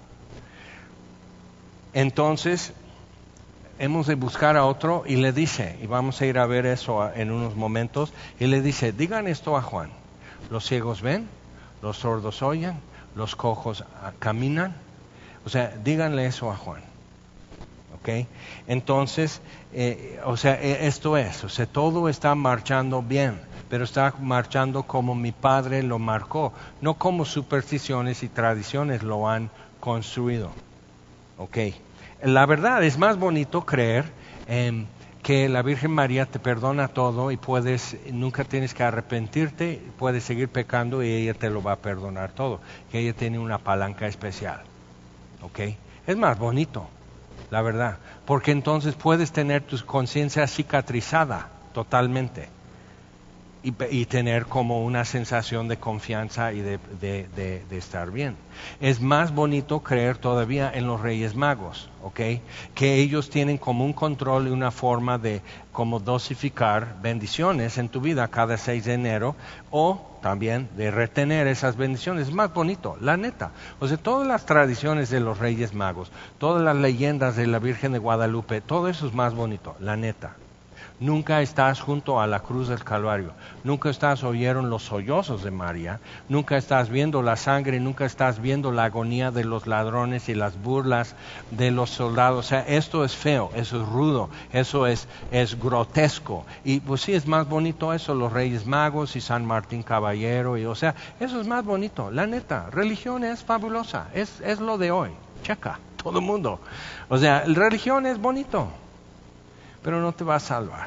A: Entonces, hemos de buscar a otro y le dice, y vamos a ir a ver eso en unos momentos, y le dice, digan esto a Juan. Los ciegos ven, los sordos oyen, los cojos caminan. O sea, díganle eso a Juan. ¿Ok? Entonces, esto es, o sea, todo está marchando bien, pero está marchando como mi padre lo marcó, no como supersticiones y tradiciones lo han construido. ¿Ok? La verdad es más bonito creer que la Virgen María te perdona todo y nunca tienes que arrepentirte, puedes seguir pecando y ella te lo va a perdonar todo, que ella tiene una palanca especial. ¿Ok? Es más bonito, la verdad, porque entonces puedes tener tu conciencia cicatrizada totalmente y tener como una sensación de confianza y de estar bien. Es más bonito creer todavía en los Reyes Magos, ¿ok? Que ellos tienen como un control y una forma de como dosificar bendiciones en tu vida cada 6 de enero o también de retener esas bendiciones. Es más bonito, la neta. O sea, todas las tradiciones de los Reyes Magos, todas las leyendas de la Virgen de Guadalupe, todo eso es más bonito, la neta. Nunca estás junto a la cruz del Calvario, nunca oyeron los sollozos de María, nunca estás viendo la sangre, nunca estás viendo la agonía de los ladrones y las burlas de los soldados. O sea, esto es feo, eso es rudo, eso es grotesco. Y pues sí, es más bonito eso, los Reyes Magos y San Martín Caballero, o sea, eso es más bonito, la neta. Religión es fabulosa, es lo de hoy, checa, todo el mundo. O sea, religión es bonito, pero no te va a salvar.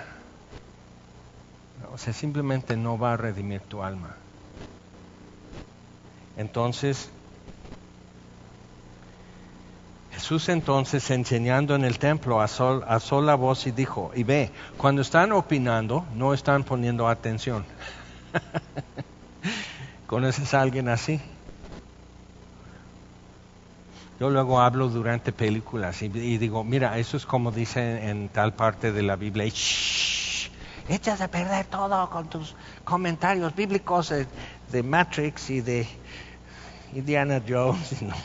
A: O sea, simplemente no va a redimir tu alma. Entonces, Jesús entonces enseñando en el templo alzó la voz y dijo, y ve, cuando están opinando, no están poniendo atención. ¿Conoces a alguien así? Yo luego hablo durante películas y digo, mira, eso es como dice en tal parte de la Biblia, echas a perder todo con tus comentarios bíblicos, de Matrix y de Indiana Jones. No.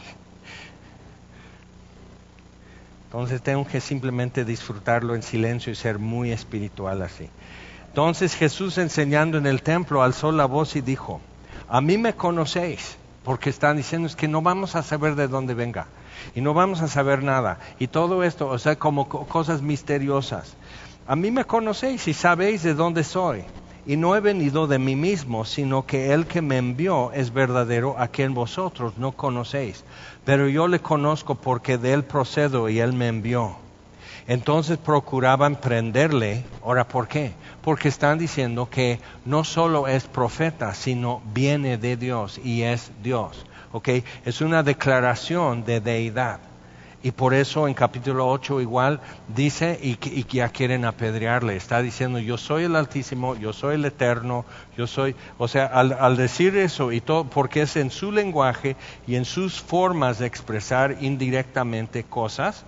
A: Entonces tengo que simplemente disfrutarlo en silencio y ser muy espiritual así. Entonces Jesús, enseñando en el templo, alzó la voz y dijo: a mí me conocéis, porque están diciendo es que no vamos a saber de dónde venga y no vamos a saber nada y todo esto, o sea, como cosas misteriosas. A mí me conocéis y sabéis de dónde soy, y no he venido de mí mismo, sino que el que me envió es verdadero, a quien vosotros no conocéis, pero yo le conozco porque de él procedo y él me envió. Entonces procuraban prenderle. Ahora, ¿por qué? Porque están diciendo que no solo es profeta, sino viene de Dios y es Dios. ¿Okay? Es una declaración de deidad. Y por eso en capítulo 8 igual dice y ya quieren apedrearle. Está diciendo: yo soy el Altísimo, yo soy el Eterno, yo soy... O sea, al decir eso y todo, porque es en su lenguaje y en sus formas de expresar indirectamente cosas,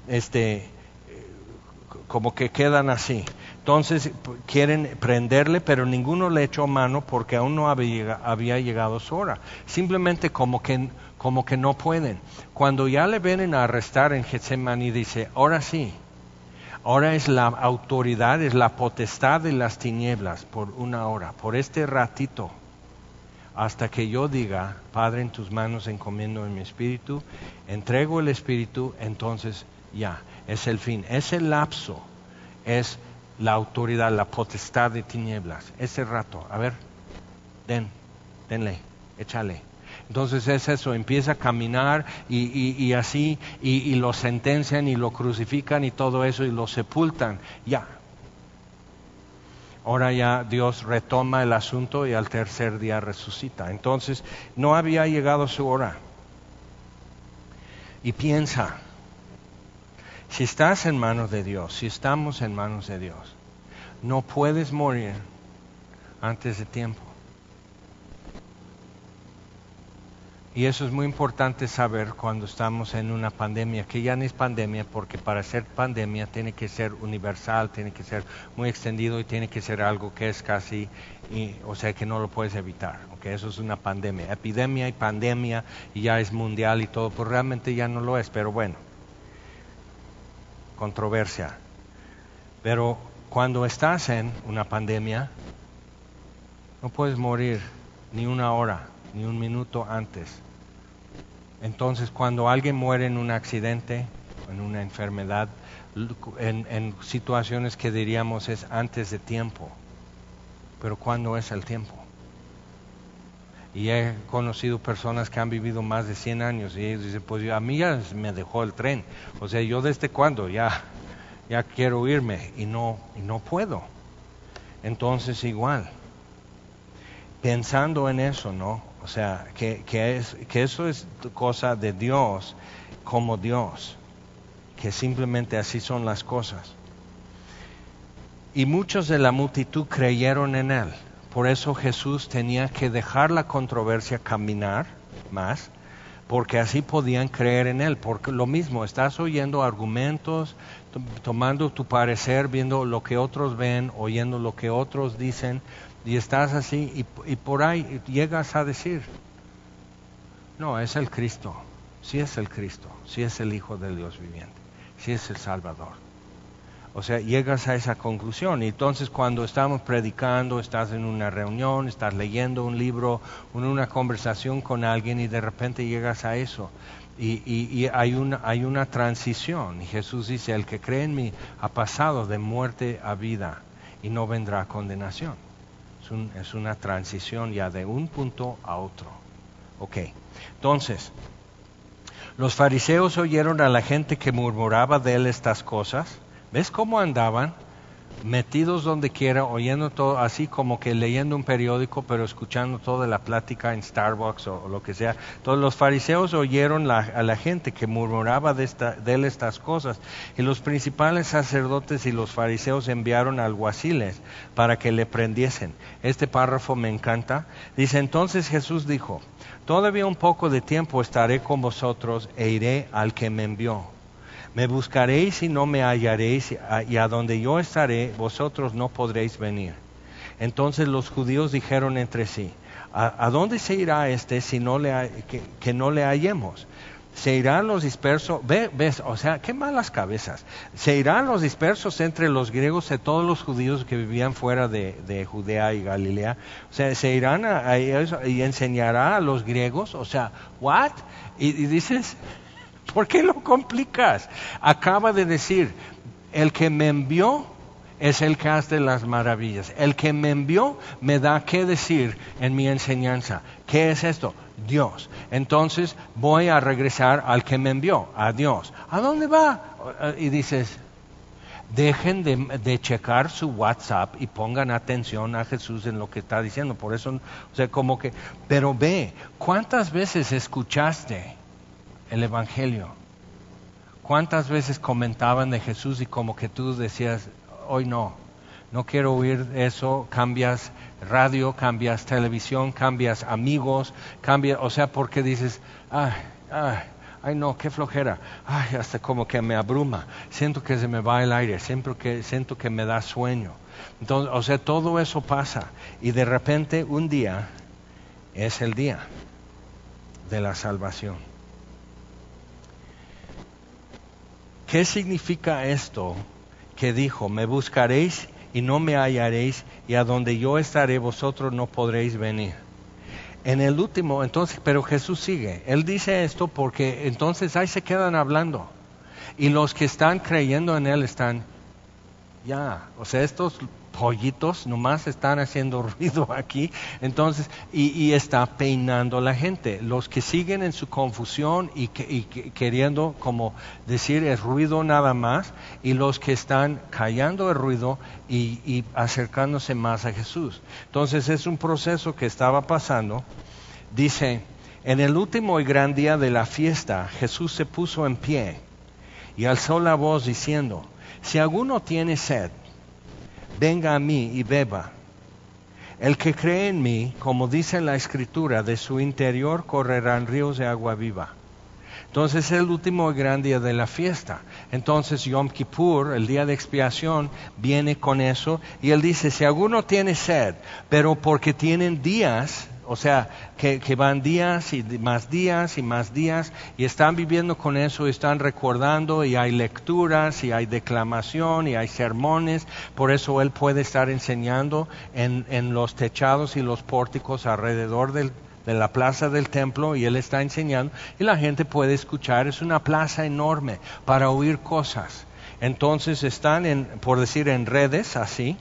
A: como que quedan así. Entonces quieren prenderle, pero ninguno le echó mano porque aún no había llegado su hora. Simplemente como que no pueden. Cuando ya le vienen a arrestar en Getsemaní, dice: ahora sí, ahora es la autoridad, es la potestad de las tinieblas por una hora, por este ratito, hasta que yo diga: Padre, en tus manos encomiendo en mi espíritu, entrego el espíritu. Entonces ya, es el fin. Ese lapso es la autoridad, la potestad de tinieblas. Ese rato, a ver, denle, échale. Entonces es eso, empieza a caminar y así, y lo sentencian y lo crucifican y todo eso, y lo sepultan. Ya. Ahora ya Dios retoma el asunto y al tercer día resucita. Entonces no había llegado su hora. Y piensa, si estás en manos de Dios, si estamos en manos de Dios, no puedes morir antes de tiempo. Y eso es muy importante saber cuando estamos en una pandemia, que ya no es pandemia, porque para ser pandemia tiene que ser universal, tiene que ser muy extendido y tiene que ser algo que es casi, o sea, que no lo puedes evitar. Okay, eso es una pandemia. Epidemia y pandemia, y ya es mundial y todo, pues realmente ya no lo es, pero bueno. Controversia. Pero cuando estás en una pandemia, no puedes morir ni una hora, ni un minuto antes. Entonces, cuando alguien muere en un accidente, en una enfermedad, en situaciones que diríamos es antes de tiempo. Pero ¿cuándo es el tiempo? Y he conocido personas que han vivido más de 100 años y ellos dicen: pues a mí ya me dejó el tren. O sea, yo desde cuándo ya quiero irme y no puedo. Entonces igual, pensando en eso, ¿no? O sea, que eso es cosa de Dios como Dios, que simplemente así son las cosas. Y muchos de la multitud creyeron en él. Por eso Jesús tenía que dejar la controversia caminar más, porque así podían creer en él. Porque lo mismo, estás oyendo argumentos, tomando tu parecer, viendo lo que otros ven, oyendo lo que otros dicen, y estás así, y por ahí llegas a decir: no, es el Cristo, sí es el Cristo, sí es el Hijo del Dios viviente, sí es el Salvador. O sea, llegas a esa conclusión. Y entonces cuando estamos predicando, estás en una reunión, estás leyendo un libro, en una conversación con alguien, y de repente llegas a eso. Y hay una transición. Y Jesús dice: el que cree en mí ha pasado de muerte a vida y no vendrá a condenación. Es una transición ya de un punto a otro. Ok, entonces, los fariseos oyeron a la gente que murmuraba de él estas cosas. ¿Ves cómo andaban? Metidos donde quiera, oyendo todo, así como que leyendo un periódico, pero escuchando toda la plática en Starbucks o lo que sea. Entonces los fariseos oyeron a la gente que murmuraba de él estas cosas. Y los principales sacerdotes y los fariseos enviaron alguaciles para que le prendiesen. Este párrafo me encanta. Dice: entonces Jesús dijo: todavía un poco de tiempo estaré con vosotros e iré al que me envió. Me buscaréis y no me hallaréis, y a donde yo estaré, vosotros no podréis venir. Entonces los judíos dijeron entre sí: ¿A dónde se irá si no que no le hallemos? Se irán los dispersos, ves, o sea, qué malas cabezas. Se irán los dispersos entre los griegos de todos los judíos que vivían fuera de Judea y Galilea. O sea, se irán a ellos y enseñará a los griegos. O sea, ¿what? Y dices, ¿por qué lo complicas? Acaba de decir, el que me envió es el que hace las maravillas. El que me envió me da qué decir en mi enseñanza. ¿Qué es esto? Dios. Entonces voy a regresar al que me envió, a Dios. ¿A dónde va? Y dices, dejen de checar su WhatsApp y pongan atención a Jesús en lo que está diciendo. Por eso, o sea, como que, pero ve, ¿cuántas veces escuchaste el Evangelio? ¿Cuántas veces comentaban de Jesús y como que tú decías, hoy no quiero oír eso? Cambias radio, cambias televisión, cambias amigos, o sea, porque dices, ay no, qué flojera, ay, hasta como que me abruma, siento que se me va el aire, siento que me da sueño. Entonces, o sea, todo eso pasa y de repente un día es el día de la salvación. ¿Qué significa esto que dijo? Me buscaréis y no me hallaréis, y a donde yo estaré vosotros no podréis venir. En el último, entonces, pero Jesús sigue. Él dice esto porque entonces ahí se quedan hablando. Y los que están creyendo en Él están, o sea, estos pollitos nomás están haciendo ruido aquí. Entonces, y está peinando a la gente. Los que siguen en su confusión y queriendo como decir es ruido nada más, y los que están callando el ruido y acercándose más a Jesús. Entonces es un proceso que estaba pasando. Dice, en el último y gran día de la fiesta, Jesús se puso en pie y alzó la voz diciendo, si alguno tiene sed, venga a mí y beba. El que cree en mí, como dice la Escritura, de su interior correrán ríos de agua viva. Entonces es el último y gran día de la fiesta. Entonces Yom Kippur, el día de expiación, viene con eso. Y él dice, si alguno tiene sed, pero porque tienen días, o sea, que van días y más días y más días, y están viviendo con eso, y están recordando, y hay lecturas, y hay declamación, y hay sermones. Por eso él puede estar enseñando en los techados y los pórticos alrededor de la plaza del templo, y él está enseñando, y la gente puede escuchar. Es una plaza enorme para oír cosas. Entonces están, por decir, en redes, así.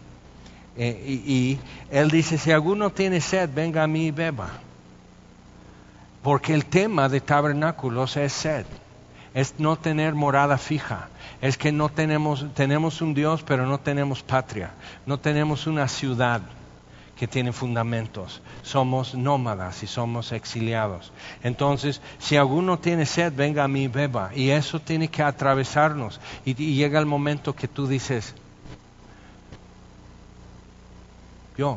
A: Y él dice, si alguno tiene sed, venga a mí y beba. Porque el tema de tabernáculos es sed, es no tener morada fija, es que no tenemos un Dios, pero no tenemos patria, no tenemos una ciudad que tiene fundamentos, somos nómadas y somos exiliados. Entonces, si alguno tiene sed, venga a mí y beba. Y eso tiene que atravesarnos. Y llega el momento que tú dices, yo,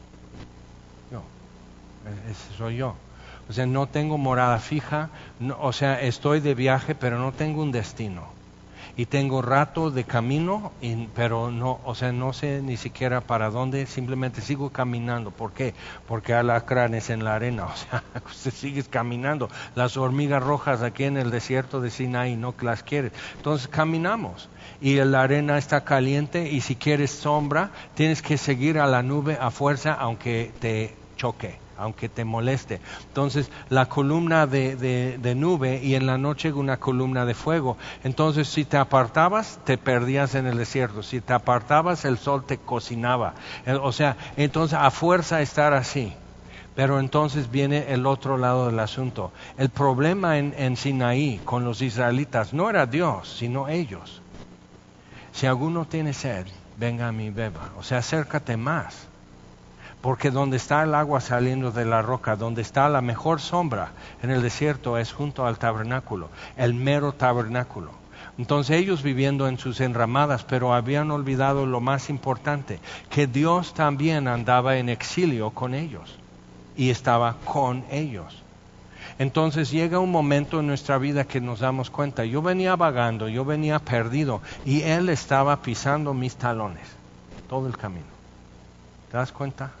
A: ese soy yo. O sea, no tengo morada fija, o sea, estoy de viaje, pero no tengo un destino. Y tengo rato de camino, pero no, o sea, no sé ni siquiera para dónde, simplemente sigo caminando. ¿Por qué? Porque hay alacranes en la arena, o sea, usted sigue caminando. Las hormigas rojas aquí en el desierto de Sinaí no las quieres. Entonces caminamos. Y la arena está caliente, y si quieres sombra, tienes que seguir a la nube a fuerza, aunque te choque, aunque te moleste. Entonces, la columna de nube, y en la noche una columna de fuego. Entonces, si te apartabas, te perdías en el desierto. Si te apartabas, el sol te cocinaba. O sea, entonces a fuerza estar así. Pero entonces viene el otro lado del asunto. El problema en Sinaí con los israelitas no era Dios, sino ellos. Si alguno tiene sed, venga a mí y beba. O sea, acércate más. Porque donde está el agua saliendo de la roca, donde está la mejor sombra en el desierto, es junto al tabernáculo, el mero tabernáculo. Entonces ellos viviendo en sus enramadas, pero habían olvidado lo más importante, que Dios también andaba en exilio con ellos y estaba con ellos. Entonces llega un momento en nuestra vida que nos damos cuenta, yo venía vagando, yo venía perdido, y Él estaba pisando mis talones todo el camino. ¿Te das cuenta?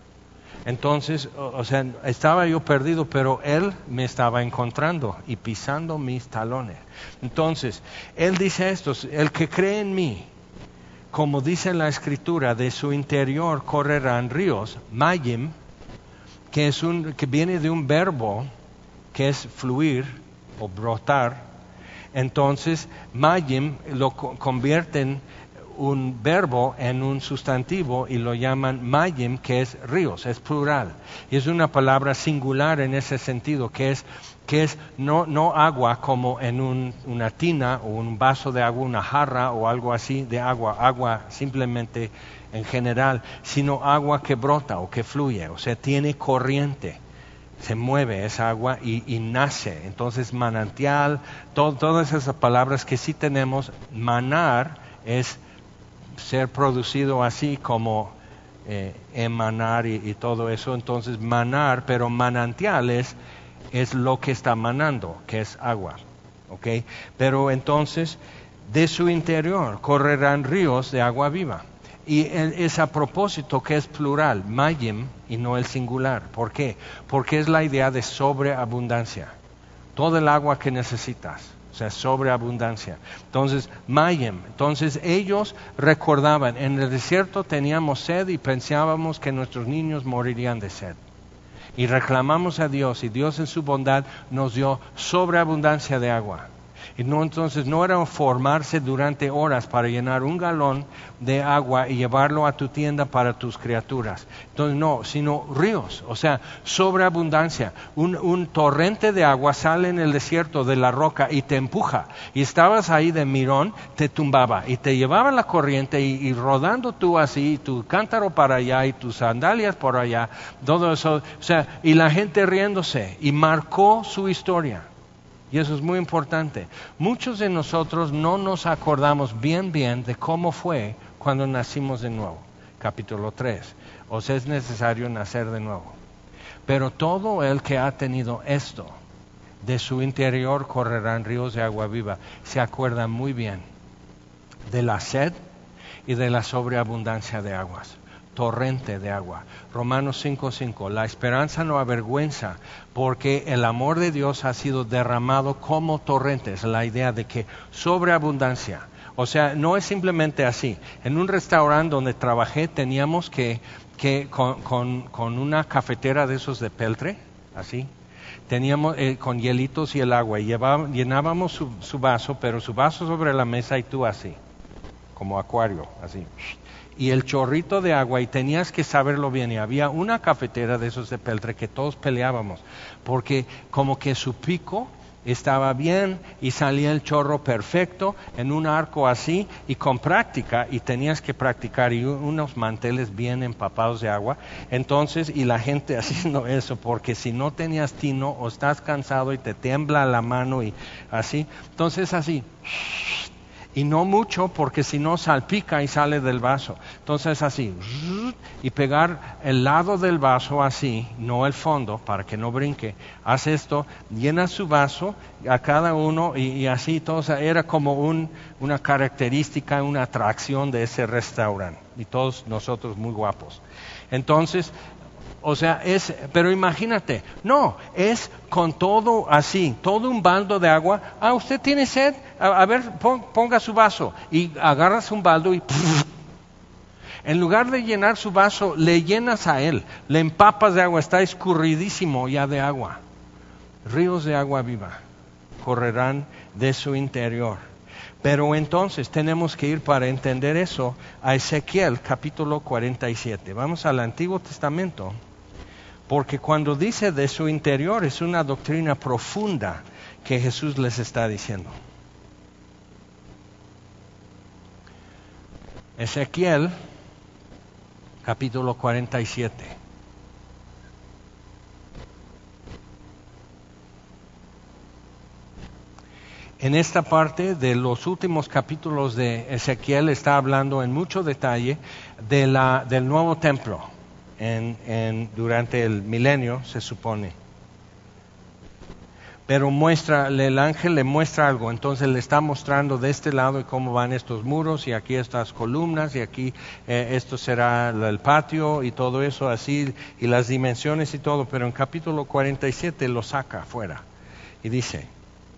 A: Entonces, o sea, estaba yo perdido, pero Él me estaba encontrando y pisando mis talones. Entonces, Él dice esto: el que cree en mí, como dice la Escritura, de su interior correrán ríos, mayim, que viene de un verbo que es fluir o brotar. Entonces, mayim lo convierten un verbo en un sustantivo y lo llaman mayim, que es ríos, es plural. Y es una palabra singular en ese sentido, que es no agua como en una tina o un vaso de agua, una jarra o algo así de agua simplemente en general, sino agua que brota o que fluye, o sea, tiene corriente. Se mueve esa agua y nace. Entonces, manantial, todas esas palabras que sí tenemos. Manar es ser producido así como emanar y todo eso. Entonces, manar, pero manantial es lo que está manando, que es agua. ¿Okay? Pero entonces, de su interior correrán ríos de agua viva. Y es a propósito que es plural, mayim, y no el singular. ¿Por qué? Porque es la idea de sobreabundancia. Todo el agua que necesitas, o sea, sobreabundancia. Entonces, mayim. Entonces, ellos recordaban, en el desierto teníamos sed y pensábamos que nuestros niños morirían de sed. Y reclamamos a Dios, y Dios en su bondad nos dio sobreabundancia de agua. Y entonces no era formarse durante horas para llenar un galón de agua y llevarlo a tu tienda para tus criaturas. Entonces no, sino ríos, o sea, sobreabundancia. Un torrente de agua sale en el desierto de la roca y te empuja. Y estabas ahí de mirón, te tumbaba y te llevaba la corriente y rodando tú así, tu cántaro para allá y tus sandalias por allá, todo eso. O sea, y la gente riéndose y marcó su historia. Y eso es muy importante. Muchos de nosotros no nos acordamos bien de cómo fue cuando nacimos de nuevo. Capítulo 3. O sea, es necesario nacer de nuevo. Pero todo el que ha tenido esto, de su interior correrán ríos de agua viva, se acuerda muy bien de la sed y de la sobreabundancia de aguas. Torrente de agua. Romanos 5:5. La esperanza no avergüenza, porque el amor de Dios ha sido derramado como torrente. Es la idea de que sobreabundancia. O sea, no es simplemente así. En un restaurante donde trabajé teníamos que con una cafetera de esos de peltre, así, teníamos con hielitos y el agua, y llenábamos su vaso, pero su vaso sobre la mesa y tú así, como acuario, así. Y el chorrito de agua, y tenías que saberlo bien, y había una cafetera de esos de peltre que todos peleábamos, porque como que su pico estaba bien y salía el chorro perfecto en un arco así, y con práctica, y tenías que practicar, y unos manteles bien empapados de agua. Entonces, y la gente haciendo eso, porque si no tenías tino o estás cansado y te tiembla la mano y así, entonces así. Y no mucho, porque si no salpica y sale del vaso. Entonces así, y pegar el lado del vaso así, no el fondo, para que no brinque. Haz esto, llena su vaso a cada uno y así todo. Era como una característica, una atracción de ese restaurante. Y todos nosotros muy guapos. Entonces, o sea, pero imagínate, no, es con todo así, todo un baldo de agua. ¿Usted tiene sed? A ver, ponga su vaso. Y agarras un baldo y en lugar de llenar su vaso, le llenas a él, le empapas de agua, está escurridísimo ya de agua. Ríos de agua viva correrán de su interior. Pero entonces tenemos que ir, para entender eso, a Ezequiel capítulo 47. Vamos al Antiguo Testamento. Porque cuando dice de su interior es una doctrina profunda que Jesús les está diciendo. Ezequiel, capítulo 47. En esta parte de los últimos capítulos de Ezequiel está hablando en mucho detalle del nuevo templo. Durante el milenio, se supone. Pero el ángel le muestra algo, entonces le está mostrando de este lado cómo van estos muros y aquí estas columnas y aquí esto será el patio y todo eso así y las dimensiones y todo, pero en capítulo 47 lo saca afuera y dice: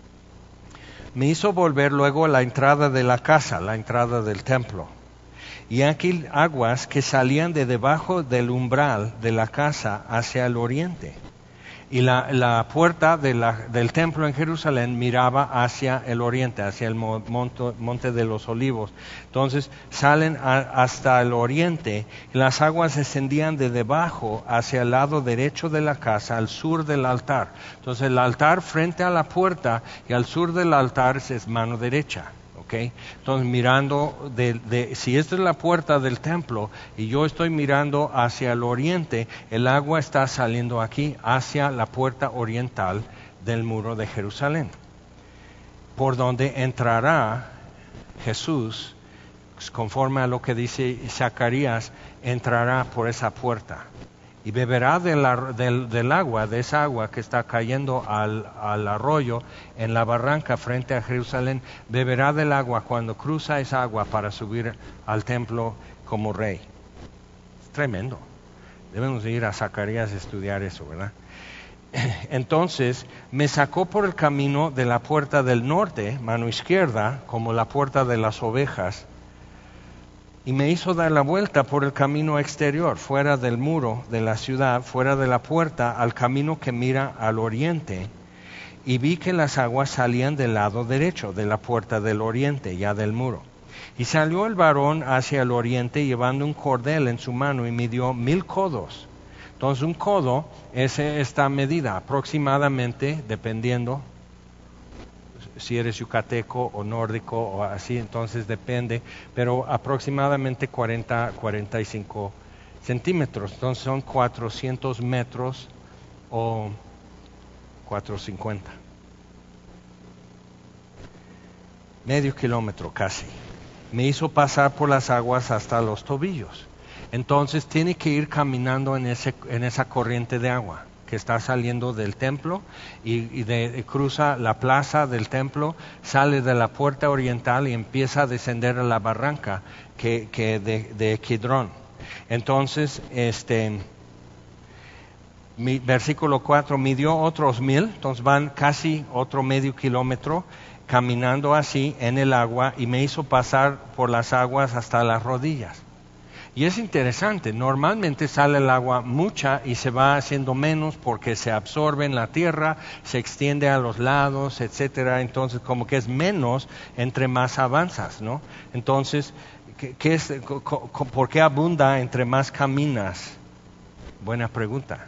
A: me hizo volver luego a la entrada de la casa, la entrada del templo, y aquí aguas que salían de debajo del umbral de la casa hacia el oriente. Y la puerta del templo en Jerusalén miraba hacia el oriente, hacia el monte de los olivos. Entonces salen hasta el oriente y las aguas descendían de debajo hacia el lado derecho de la casa, al sur del altar. Entonces el altar frente a la puerta y al sur del altar es mano derecha. Okay. Entonces mirando, si esta es la puerta del templo y yo estoy mirando hacia el oriente, el agua está saliendo aquí hacia la puerta oriental del muro de Jerusalén, por donde entrará Jesús, conforme a lo que dice Zacarías, entrará por esa puerta y beberá del agua, de esa agua que está cayendo al arroyo en la barranca frente a Jerusalén. Beberá del agua cuando cruza esa agua para subir al templo como rey. Es tremendo. Debemos ir a Zacarías a estudiar eso, ¿verdad? Entonces me sacó por el camino de la puerta del norte, mano izquierda, como la puerta de las ovejas, y me hizo dar la vuelta por el camino exterior, fuera del muro de la ciudad, fuera de la puerta, al camino que mira al oriente, y vi que las aguas salían del lado derecho de la puerta del oriente, ya del muro. Y salió el varón hacia el oriente llevando un cordel en su mano y midió 1000 codos. Entonces un codo es esta medida, aproximadamente, dependiendo si eres yucateco o nórdico o así, entonces depende, pero aproximadamente 40-45 centímetros, entonces son 400 metros o 450. Medio kilómetro casi. Me hizo pasar por las aguas hasta los tobillos. Entonces tiene que ir caminando en esa corriente de agua que está saliendo del templo y cruza la plaza del templo, sale de la puerta oriental y empieza a descender a la barranca de Kidrón. Entonces, versículo 4, midió otros 1000, entonces van casi otro medio kilómetro caminando así en el agua y me hizo pasar por las aguas hasta las rodillas. Y es interesante, normalmente sale el agua mucha y se va haciendo menos porque se absorbe en la tierra, se extiende a los lados, etcétera. Entonces como que es menos entre más avanzas, ¿no? Entonces, ¿por qué abunda entre más caminas? Buena pregunta.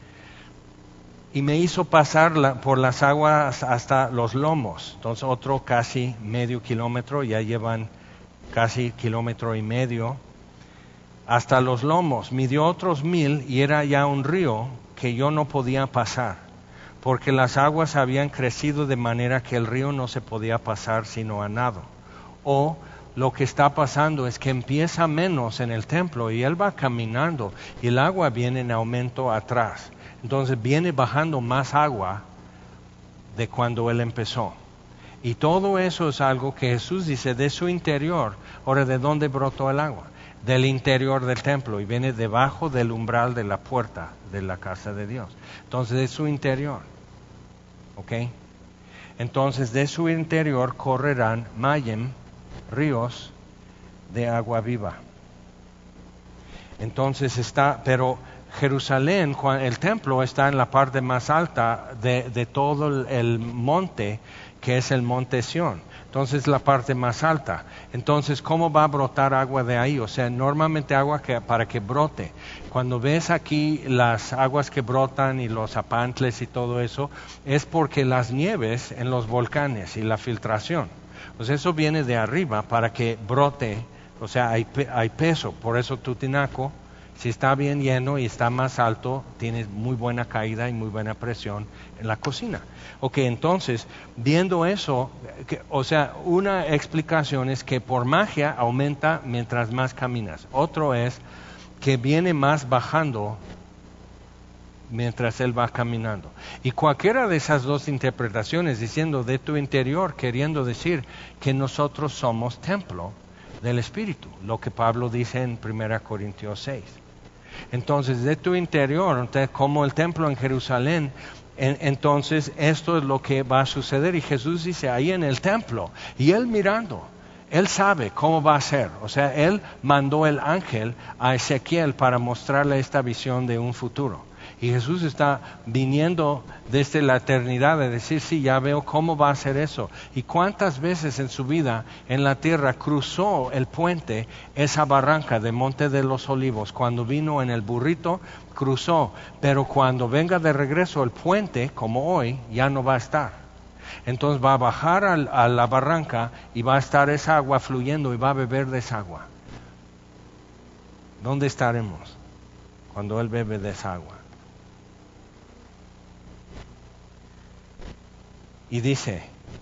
A: Y me hizo pasar por las aguas hasta los lomos, entonces otro casi medio kilómetro, ya llevan casi kilómetro y medio. Hasta los lomos, midió otros 1000 y era ya un río que yo no podía pasar, porque las aguas habían crecido de manera que el río no se podía pasar sino a nado. O lo que está pasando es que empieza menos en el templo y él va caminando y el agua viene en aumento atrás. Entonces viene bajando más agua de cuando él empezó. Y todo eso es algo que Jesús dice de su interior. Ahora, ¿de dónde brotó el agua? Del interior del templo y viene debajo del umbral de la puerta de la casa de Dios. Entonces de su interior, ¿ok? Entonces de su interior correrán mayem, ríos de agua viva. Entonces pero Jerusalén, el templo está en la parte más alta de todo el monte, que es el monte Sión. Entonces la parte más alta. Entonces, ¿cómo va a brotar agua de ahí? O sea, normalmente agua para que brote. Cuando ves aquí las aguas que brotan y los apantles y todo eso, es porque las nieves en los volcanes y la filtración. Pues eso viene de arriba para que brote. O sea, hay peso. Por eso Tutinaco, si está bien lleno y está más alto, tiene muy buena caída y muy buena presión en la cocina. Ok, entonces, viendo eso, o sea, una explicación es que por magia aumenta mientras más caminas. Otro es que viene más bajando mientras él va caminando. Y cualquiera de esas dos interpretaciones, diciendo de tu interior, queriendo decir que nosotros somos templo del Espíritu, lo que Pablo dice en 1 Corintios 6. Entonces, de tu interior, como el templo en Jerusalén, entonces esto es lo que va a suceder. Y Jesús dice ahí en el templo, y él mirando, él sabe cómo va a ser. O sea, él mandó el ángel a Ezequiel para mostrarle esta visión de un futuro. Y Jesús está viniendo desde la eternidad a decir, sí, ya veo cómo va a ser eso. Y cuántas veces en su vida en la tierra cruzó el puente, esa barranca de Monte de los Olivos. Cuando vino en el burrito, cruzó. Pero cuando venga de regreso el puente, como hoy, ya no va a estar. Entonces va a bajar a la barranca y va a estar esa agua fluyendo y va a beber de esa agua. ¿Dónde estaremos cuando él bebe de esa agua? Y dice,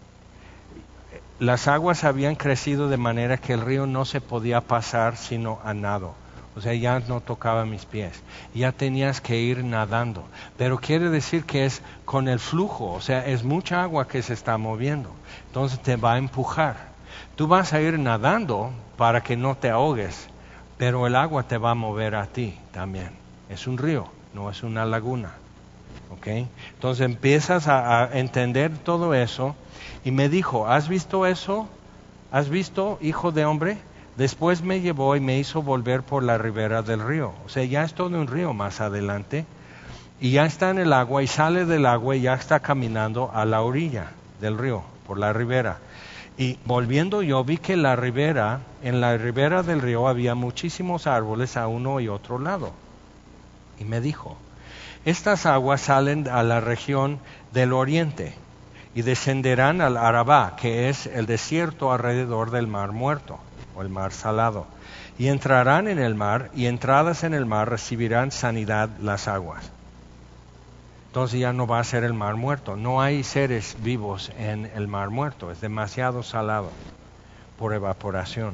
A: las aguas habían crecido de manera que el río no se podía pasar sino a nado. O sea, ya no tocaba mis pies. Ya tenías que ir nadando. Pero quiere decir que es con el flujo. O sea, es mucha agua que se está moviendo. Entonces te va a empujar. Tú vas a ir nadando para que no te ahogues. Pero el agua te va a mover a ti también. Es un río, no es una laguna. ¿Okay? Entonces empiezas a entender todo eso. Y me dijo, ¿has visto eso? ¿Has visto, hijo de hombre? Después me llevó y me hizo volver por la ribera del río. O sea, ya es todo un río más adelante. Y ya está en el agua y sale del agua y ya está caminando a la orilla del río, por la ribera. Y volviendo yo vi que en la ribera del río había muchísimos árboles a uno y otro lado. Y me dijo, estas aguas salen a la región del oriente y descenderán al Arabá, que es el desierto alrededor del Mar Muerto, o el Mar Salado, y entrarán en el mar, y entradas en el mar recibirán sanidad las aguas. Entonces ya no va a ser el Mar Muerto, no hay seres vivos en el Mar Muerto, es demasiado salado por evaporación.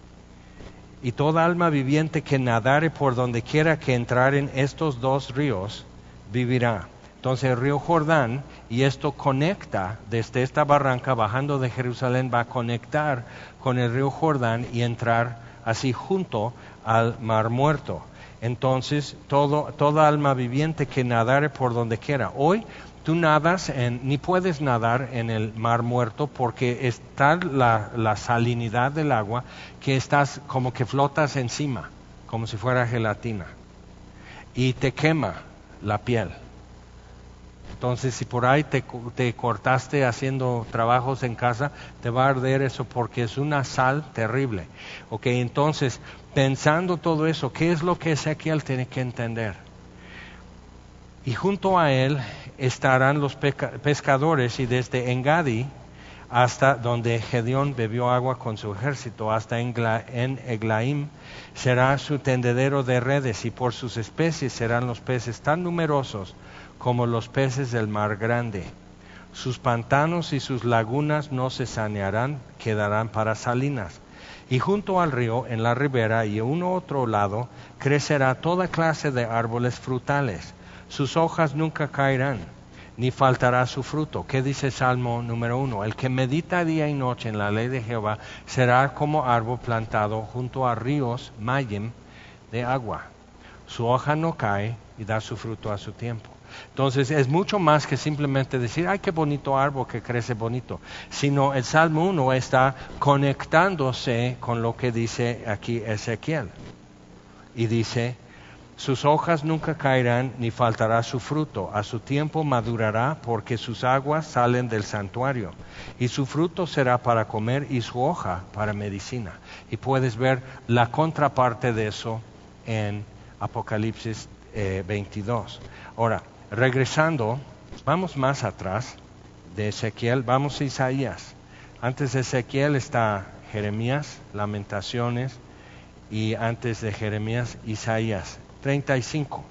A: Y toda alma viviente que nadare por donde quiera que entraren estos dos ríos, vivirá. Entonces el río Jordán, y esto conecta desde esta barranca bajando de Jerusalén, va a conectar con el río Jordán y entrar así junto al Mar Muerto. Entonces toda alma viviente que nadare por donde quiera. Hoy tú nadas, ni puedes nadar en el Mar Muerto porque está la salinidad del agua que estás como que flotas encima, como si fuera gelatina. Y te quema la piel. Entonces, si por ahí te cortaste haciendo trabajos en casa, te va a arder eso porque es una sal terrible. Ok, entonces, pensando todo eso, ¿qué es lo que Ezequiel tiene que entender? Y junto a él estarán los pescadores, y desde Engadi hasta donde Gedeón bebió agua con su ejército, hasta en Eglaim, será su tendedero de redes, y por sus especies serán los peces tan numerosos como los peces del mar grande. Sus pantanos y sus lagunas no se sanearán, quedarán para salinas. Y junto al río, en la ribera y a uno otro lado, crecerá toda clase de árboles frutales. Sus hojas nunca caerán, ni faltará su fruto. ¿Qué dice Salmo número 1? El que medita día y noche en la ley de Jehová será como árbol plantado junto a ríos, mayem, de agua. Su hoja no cae y da su fruto a su tiempo. Entonces es mucho más que simplemente decir, ay, qué bonito árbol que crece bonito, sino el Salmo 1 está conectándose con lo que dice aquí Ezequiel. Y dice, sus hojas nunca caerán ni faltará su fruto, a su tiempo madurará porque sus aguas salen del santuario, y su fruto será para comer y su hoja para medicina. Y puedes ver la contraparte de eso en Apocalipsis 22. Ahora, regresando, vamos más atrás de Ezequiel, vamos a Isaías. Antes de Ezequiel está Jeremías, Lamentaciones, y antes de Jeremías, Isaías 35.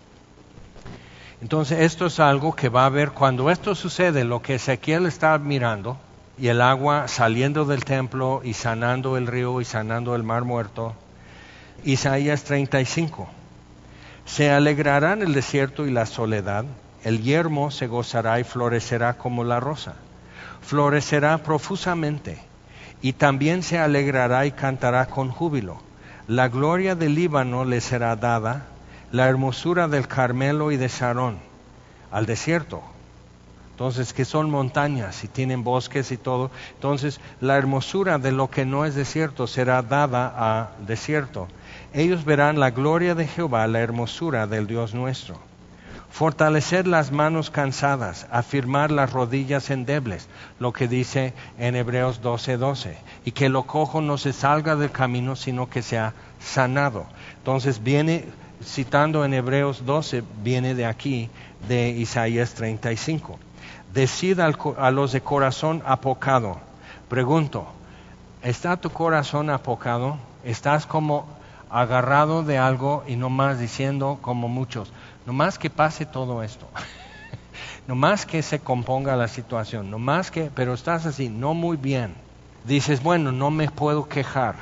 A: Entonces esto es algo que va a haber cuando esto sucede, lo que Ezequiel está mirando, y el agua saliendo del templo y sanando el río y sanando el mar muerto. Isaías 35. Se alegrarán el desierto y la soledad, el yermo se gozará y florecerá como la rosa. Florecerá profusamente, y también se alegrará y cantará con júbilo. La gloria del Líbano le será dada, la hermosura del Carmelo y de Sarón, al desierto. Entonces, que son montañas y tienen bosques y todo. Entonces, la hermosura de lo que no es desierto será dada a desierto. Ellos verán la gloria de Jehová, la hermosura del Dios nuestro. Fortalecer las manos cansadas, afirmar las rodillas endebles, lo que dice en Hebreos 12:12, y que lo cojo no se salga del camino, sino que sea sanado. Entonces viene, citando en Hebreos 12, viene de aquí, de Isaías 35. Decid a los de corazón apocado. Pregunto, ¿está tu corazón apocado? ¿Estás como agarrado de algo y nomás diciendo como muchos, nomás que pase todo esto, nomás que se componga la situación, nomás que, pero estás así, no muy bien? Dices, bueno, no me puedo quejar,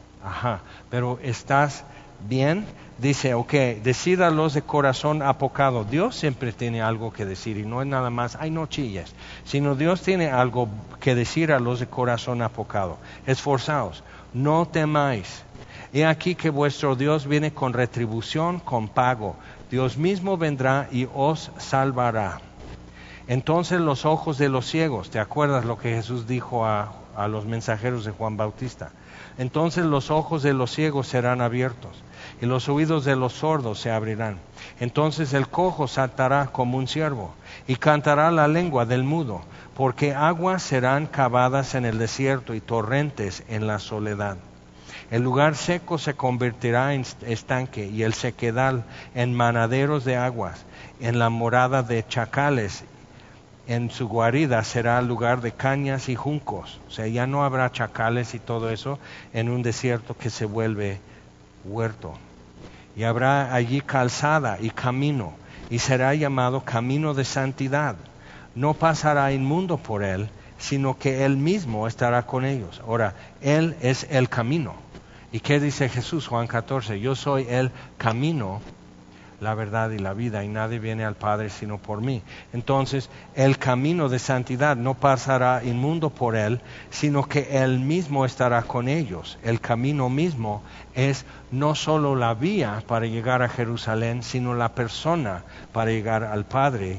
A: pero ¿estás bien? Dice, ok, decídalos de corazón apocado. Dios siempre tiene algo que decir y no es nada más, ay, no chilles, sino Dios tiene algo que decir a los de corazón apocado. Esforzaos, no temáis. He aquí que vuestro Dios viene con retribución, con pago. Dios mismo vendrá y os salvará. Entonces los ojos de los ciegos, ¿te acuerdas lo que Jesús dijo a los mensajeros de Juan Bautista? Entonces los ojos de los ciegos serán abiertos y los oídos de los sordos se abrirán. Entonces el cojo saltará como un ciervo y cantará la lengua del mudo, porque aguas serán cavadas en el desierto y torrentes en la soledad. El lugar seco se convertirá en estanque y el sequedal en manaderos de aguas. En la morada de chacales, en su guarida será lugar de cañas y juncos. O sea, ya no habrá chacales y todo eso en un desierto que se vuelve huerto. Y habrá allí calzada y camino, y será llamado camino de santidad. No pasará inmundo por él, sino que él mismo estará con ellos. Ahora, él es el camino. ¿Y qué dice Jesús? Juan 14, yo soy el camino, la verdad y la vida, y nadie viene al Padre sino por mí. Entonces, el camino de santidad no pasará inmundo por él, sino que él mismo estará con ellos. El camino mismo es no solo la vía para llegar a Jerusalén, sino la persona para llegar al Padre.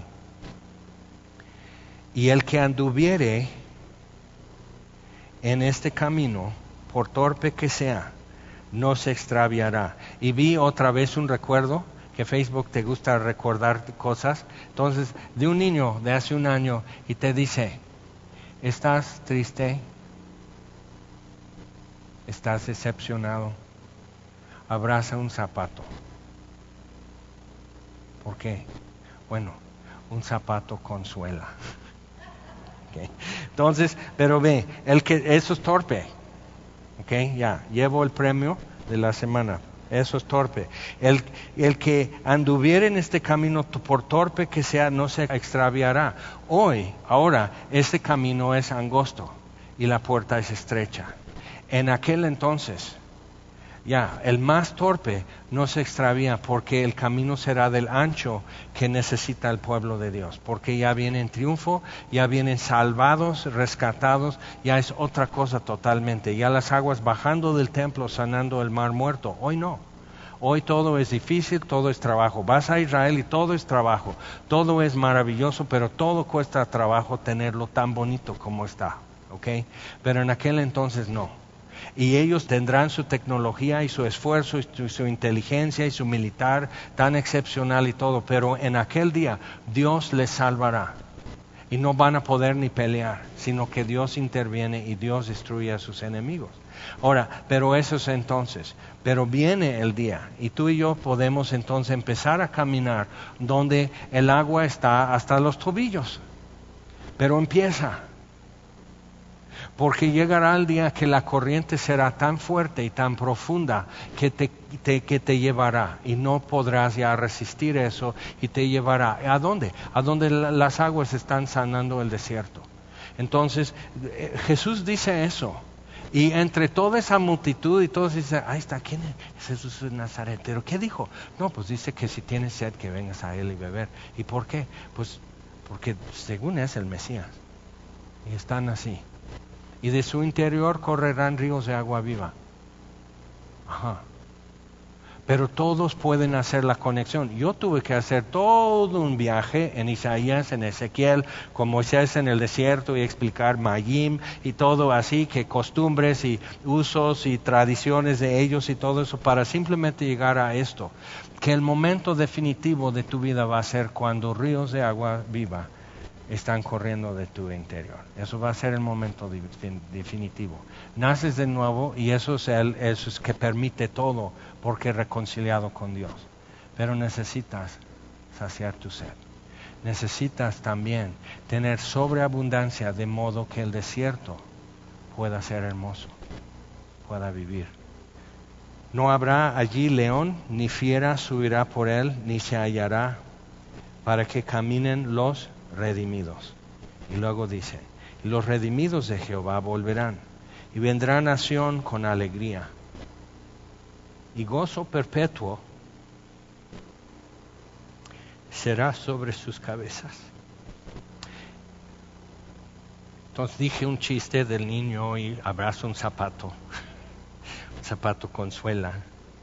A: Y el que anduviere en este camino, por torpe que sea, no se extraviará. Y vi otra vez un recuerdo, que Facebook te gusta recordar cosas. Entonces, de un niño de hace un año y te dice, ¿estás triste? ¿Estás decepcionado? Abraza un zapato. ¿Por qué? Bueno, un zapato consuela. Okay. Entonces, pero ve, eso es torpe. Okay, ya, llevo el premio de la semana. Eso es torpe. El que anduviere en este camino, por torpe que sea, no se extraviará. Ahora, este camino es angosto y la puerta es estrecha. En aquel entonces, ya, el más torpe no se extravía porque el camino será del ancho que necesita el pueblo de Dios. Porque ya vienen triunfo, ya vienen salvados, rescatados, ya es otra cosa totalmente. Ya las aguas bajando del templo, sanando el mar muerto. Hoy no. Hoy todo es difícil, todo es trabajo. Vas a Israel y todo es trabajo. Todo es maravilloso, pero todo cuesta trabajo tenerlo tan bonito como está. ¿Okay? Pero en aquel entonces no. Y ellos tendrán su tecnología y su esfuerzo y su inteligencia y su militar tan excepcional y todo, pero en aquel día Dios les salvará y no van a poder ni pelear, sino que Dios interviene y Dios destruye a sus enemigos. Ahora, pero eso es entonces, pero viene el día y tú y yo podemos entonces empezar a caminar donde el agua está hasta los tobillos, pero empieza. Porque llegará el día que la corriente será tan fuerte y tan profunda que te llevará y no podrás ya resistir eso y te llevará. ¿A dónde? A donde las aguas están sanando el desierto. Entonces, Jesús dice eso. Y entre toda esa multitud y todos dicen, ahí está, ¿quién es Jesús de Nazaret? ¿Pero qué dijo? No, pues dice que si tienes sed que vengas a él y beber. ¿Y por qué? Pues porque según es el Mesías. Y están así. Y de su interior correrán ríos de agua viva. Ajá. Pero todos pueden hacer la conexión. Yo tuve que hacer todo un viaje en Isaías, en Ezequiel, con Moisés en el desierto y explicar Mayim y todo así, que costumbres y usos y tradiciones de ellos y todo eso para simplemente llegar a esto. Que el momento definitivo de tu vida va a ser cuando ríos de agua viva están corriendo de tu interior. Eso va a ser el momento definitivo. Naces de nuevo y eso es que permite todo porque reconciliado con Dios. Pero necesitas saciar tu sed. Necesitas también tener sobreabundancia de modo que el desierto pueda ser hermoso, pueda vivir. No habrá allí león, ni fiera subirá por él, ni se hallará para que caminen los redimidos. Y luego dice, y los redimidos de Jehová volverán, y vendrá nación con alegría, y gozo perpetuo será sobre sus cabezas. Entonces dije un chiste del niño y abraza un zapato, un zapato con suela.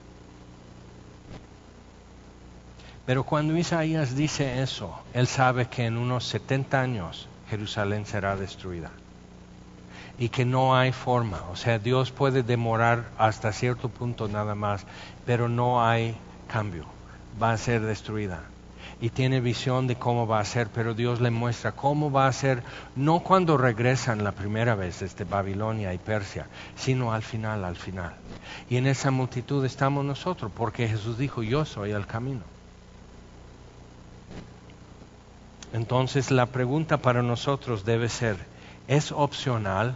A: Pero cuando Isaías dice eso, él sabe que en unos 70 años Jerusalén será destruida. Y que no hay forma, o sea, Dios puede demorar hasta cierto punto nada más, pero no hay cambio, va a ser destruida. Y tiene visión de cómo va a ser, pero Dios le muestra cómo va a ser, no cuando regresan la primera vez desde Babilonia y Persia, sino al final. Y en esa multitud estamos nosotros, porque Jesús dijo, yo soy el camino. Entonces la pregunta para nosotros debe ser, ¿es opcional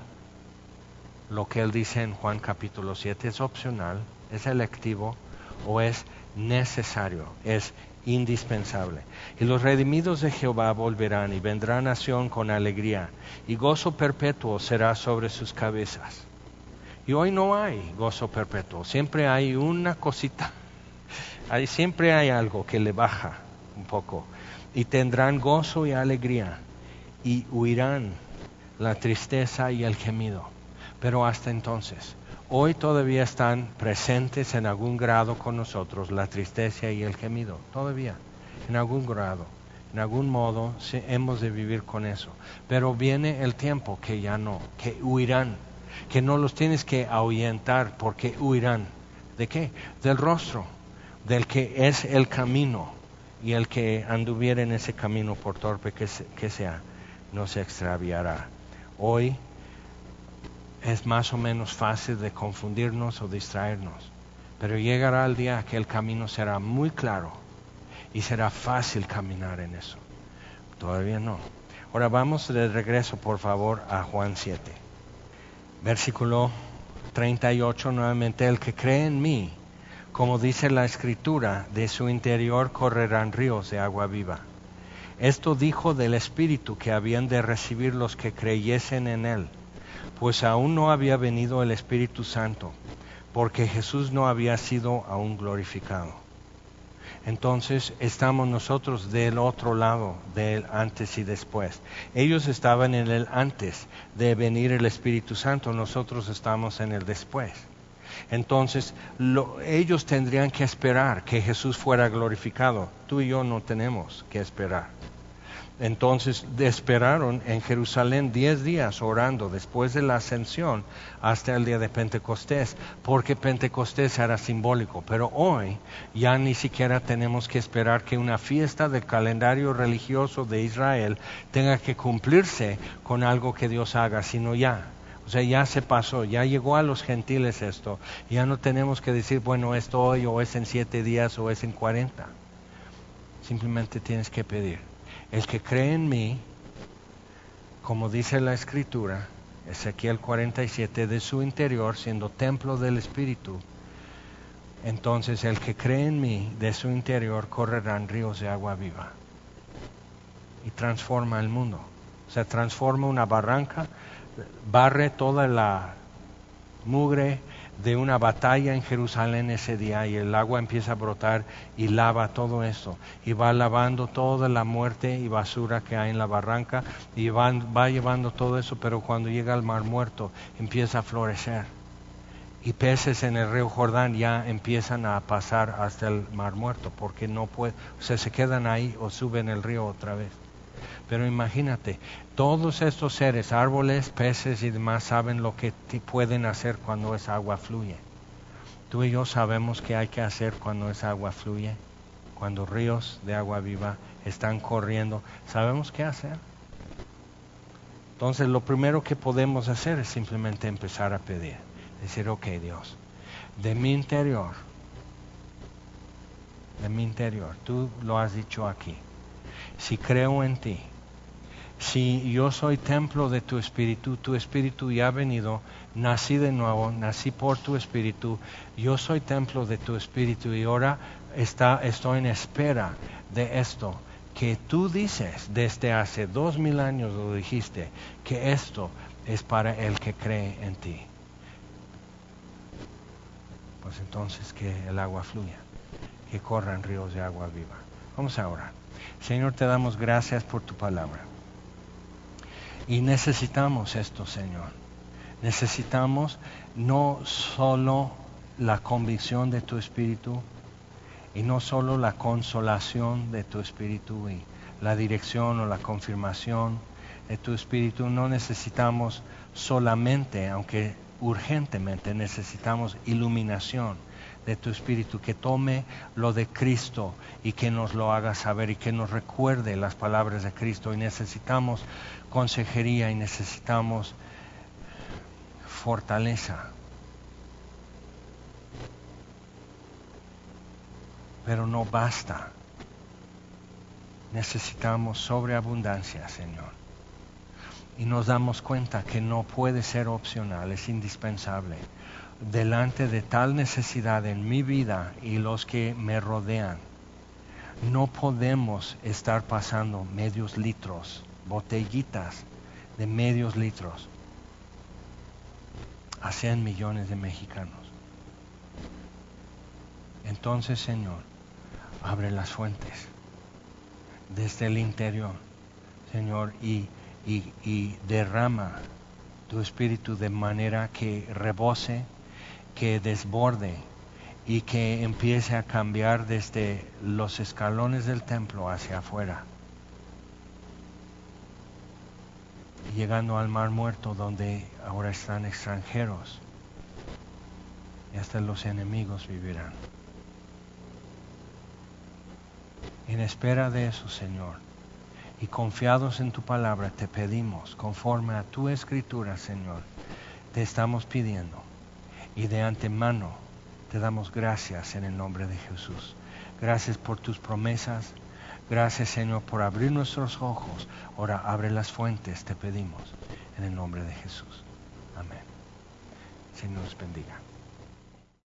A: lo que él dice en Juan capítulo 7? ¿Es opcional? ¿Es electivo? ¿O es necesario? ¿Es indispensable? Y los redimidos de Jehová volverán y vendrá nación con alegría y gozo perpetuo será sobre sus cabezas. Y hoy no hay gozo perpetuo, siempre hay una cosita, siempre hay algo que le baja un poco. Y tendrán gozo y alegría y huirán la tristeza y el gemido. Pero hasta entonces, hoy todavía están presentes en algún grado con nosotros la tristeza y el gemido. Todavía, en algún grado, en algún modo hemos de vivir con eso. Pero viene el tiempo que ya no, que huirán, que no los tienes que ahuyentar porque huirán. ¿De qué? Del rostro, del que es el camino. Y el que anduviera en ese camino por torpe que sea, no se extraviará. Hoy es más o menos fácil de confundirnos o distraernos, pero llegará el día que el camino será muy claro y será fácil caminar en eso. Todavía no. Ahora vamos de regreso, por favor, a Juan 7. Versículo 38, nuevamente, el que cree en mí, como dice la Escritura, de su interior correrán ríos de agua viva. Esto dijo del Espíritu que habían de recibir los que creyesen en Él, pues aún no había venido el Espíritu Santo, porque Jesús no había sido aún glorificado. Entonces estamos nosotros del otro lado, del antes y después. Ellos estaban en el antes de venir el Espíritu Santo, nosotros estamos en el después. Entonces ellos tendrían que esperar que Jesús fuera glorificado. Tú y yo no tenemos que esperar. Entonces esperaron en Jerusalén 10 días orando después de la ascensión hasta el día de Pentecostés, porque Pentecostés era simbólico. Pero hoy ya ni siquiera tenemos que esperar que una fiesta del calendario religioso de Israel tenga que cumplirse con algo que Dios haga, sino ya. O sea, ya se pasó, ya llegó a los gentiles esto. Ya no tenemos que decir, bueno, esto hoy o es en 7 días o es en 40. Simplemente tienes que pedir. El que cree en mí, como dice la Escritura, Ezequiel 47, de su interior, siendo templo del Espíritu, entonces el que cree en mí, de su interior correrán ríos de agua viva. Y transforma el mundo. O sea, transforma una barranca, barre toda la mugre de una batalla en Jerusalén ese día, y el agua empieza a brotar y lava todo esto, y va lavando toda la muerte y basura que hay en la barranca, y va llevando todo eso, pero cuando llega al Mar Muerto empieza a florecer, y peces en el río Jordán ya empiezan a pasar hasta el Mar Muerto, porque no puede, o sea, se quedan ahí o suben el río otra vez. Pero imagínate, todos estos seres, árboles, peces y demás, saben lo que pueden hacer cuando esa agua fluye. Tú y yo sabemos qué hay que hacer cuando esa agua fluye, cuando ríos de agua viva están corriendo. ¿Sabemos qué hacer? Entonces, lo primero que podemos hacer es simplemente empezar a pedir. Decir, ok, Dios, de mi interior, tú lo has dicho aquí. Si creo en ti, si yo soy templo de tu espíritu ya ha venido, nací de nuevo, nací por tu espíritu, yo soy templo de tu espíritu y ahora estoy en espera de esto que tú dices desde hace 2000 años, lo dijiste, que esto es para el que cree en ti. Pues entonces que el agua fluya, que corran ríos de agua viva. Vamos a orar. Señor, te damos gracias por tu palabra. Y necesitamos esto, Señor. Necesitamos no solo la convicción de tu Espíritu y no solo la consolación de tu Espíritu y la dirección o la confirmación de tu Espíritu. No necesitamos solamente, aunque urgentemente necesitamos iluminación de tu Espíritu, que tome lo de Cristo y que nos lo haga saber y que nos recuerde las palabras de Cristo. Y necesitamos consejería y necesitamos fortaleza. Pero no basta. Necesitamos sobreabundancia, Señor. Y nos damos cuenta que no puede ser opcional, es indispensable. Delante de tal necesidad en mi vida y los que me rodean, no podemos estar pasando medios litros, botellitas de medios litros a 100 millones de mexicanos. Entonces, Señor, abre las fuentes desde el interior, Señor, y derrama tu Espíritu de manera que rebose, que desborde y que empiece a cambiar desde los escalones del templo hacia afuera, llegando al Mar Muerto, donde ahora están extranjeros y hasta los enemigos vivirán. En espera de eso, Señor, y confiados en tu palabra, te pedimos, conforme a tu escritura, Señor, te estamos pidiendo, y de antemano te damos gracias en el nombre de Jesús. Gracias por tus promesas. Gracias, Señor, por abrir nuestros ojos. Ahora abre las fuentes, te pedimos, en el nombre de Jesús. Amén. Señor nos bendiga.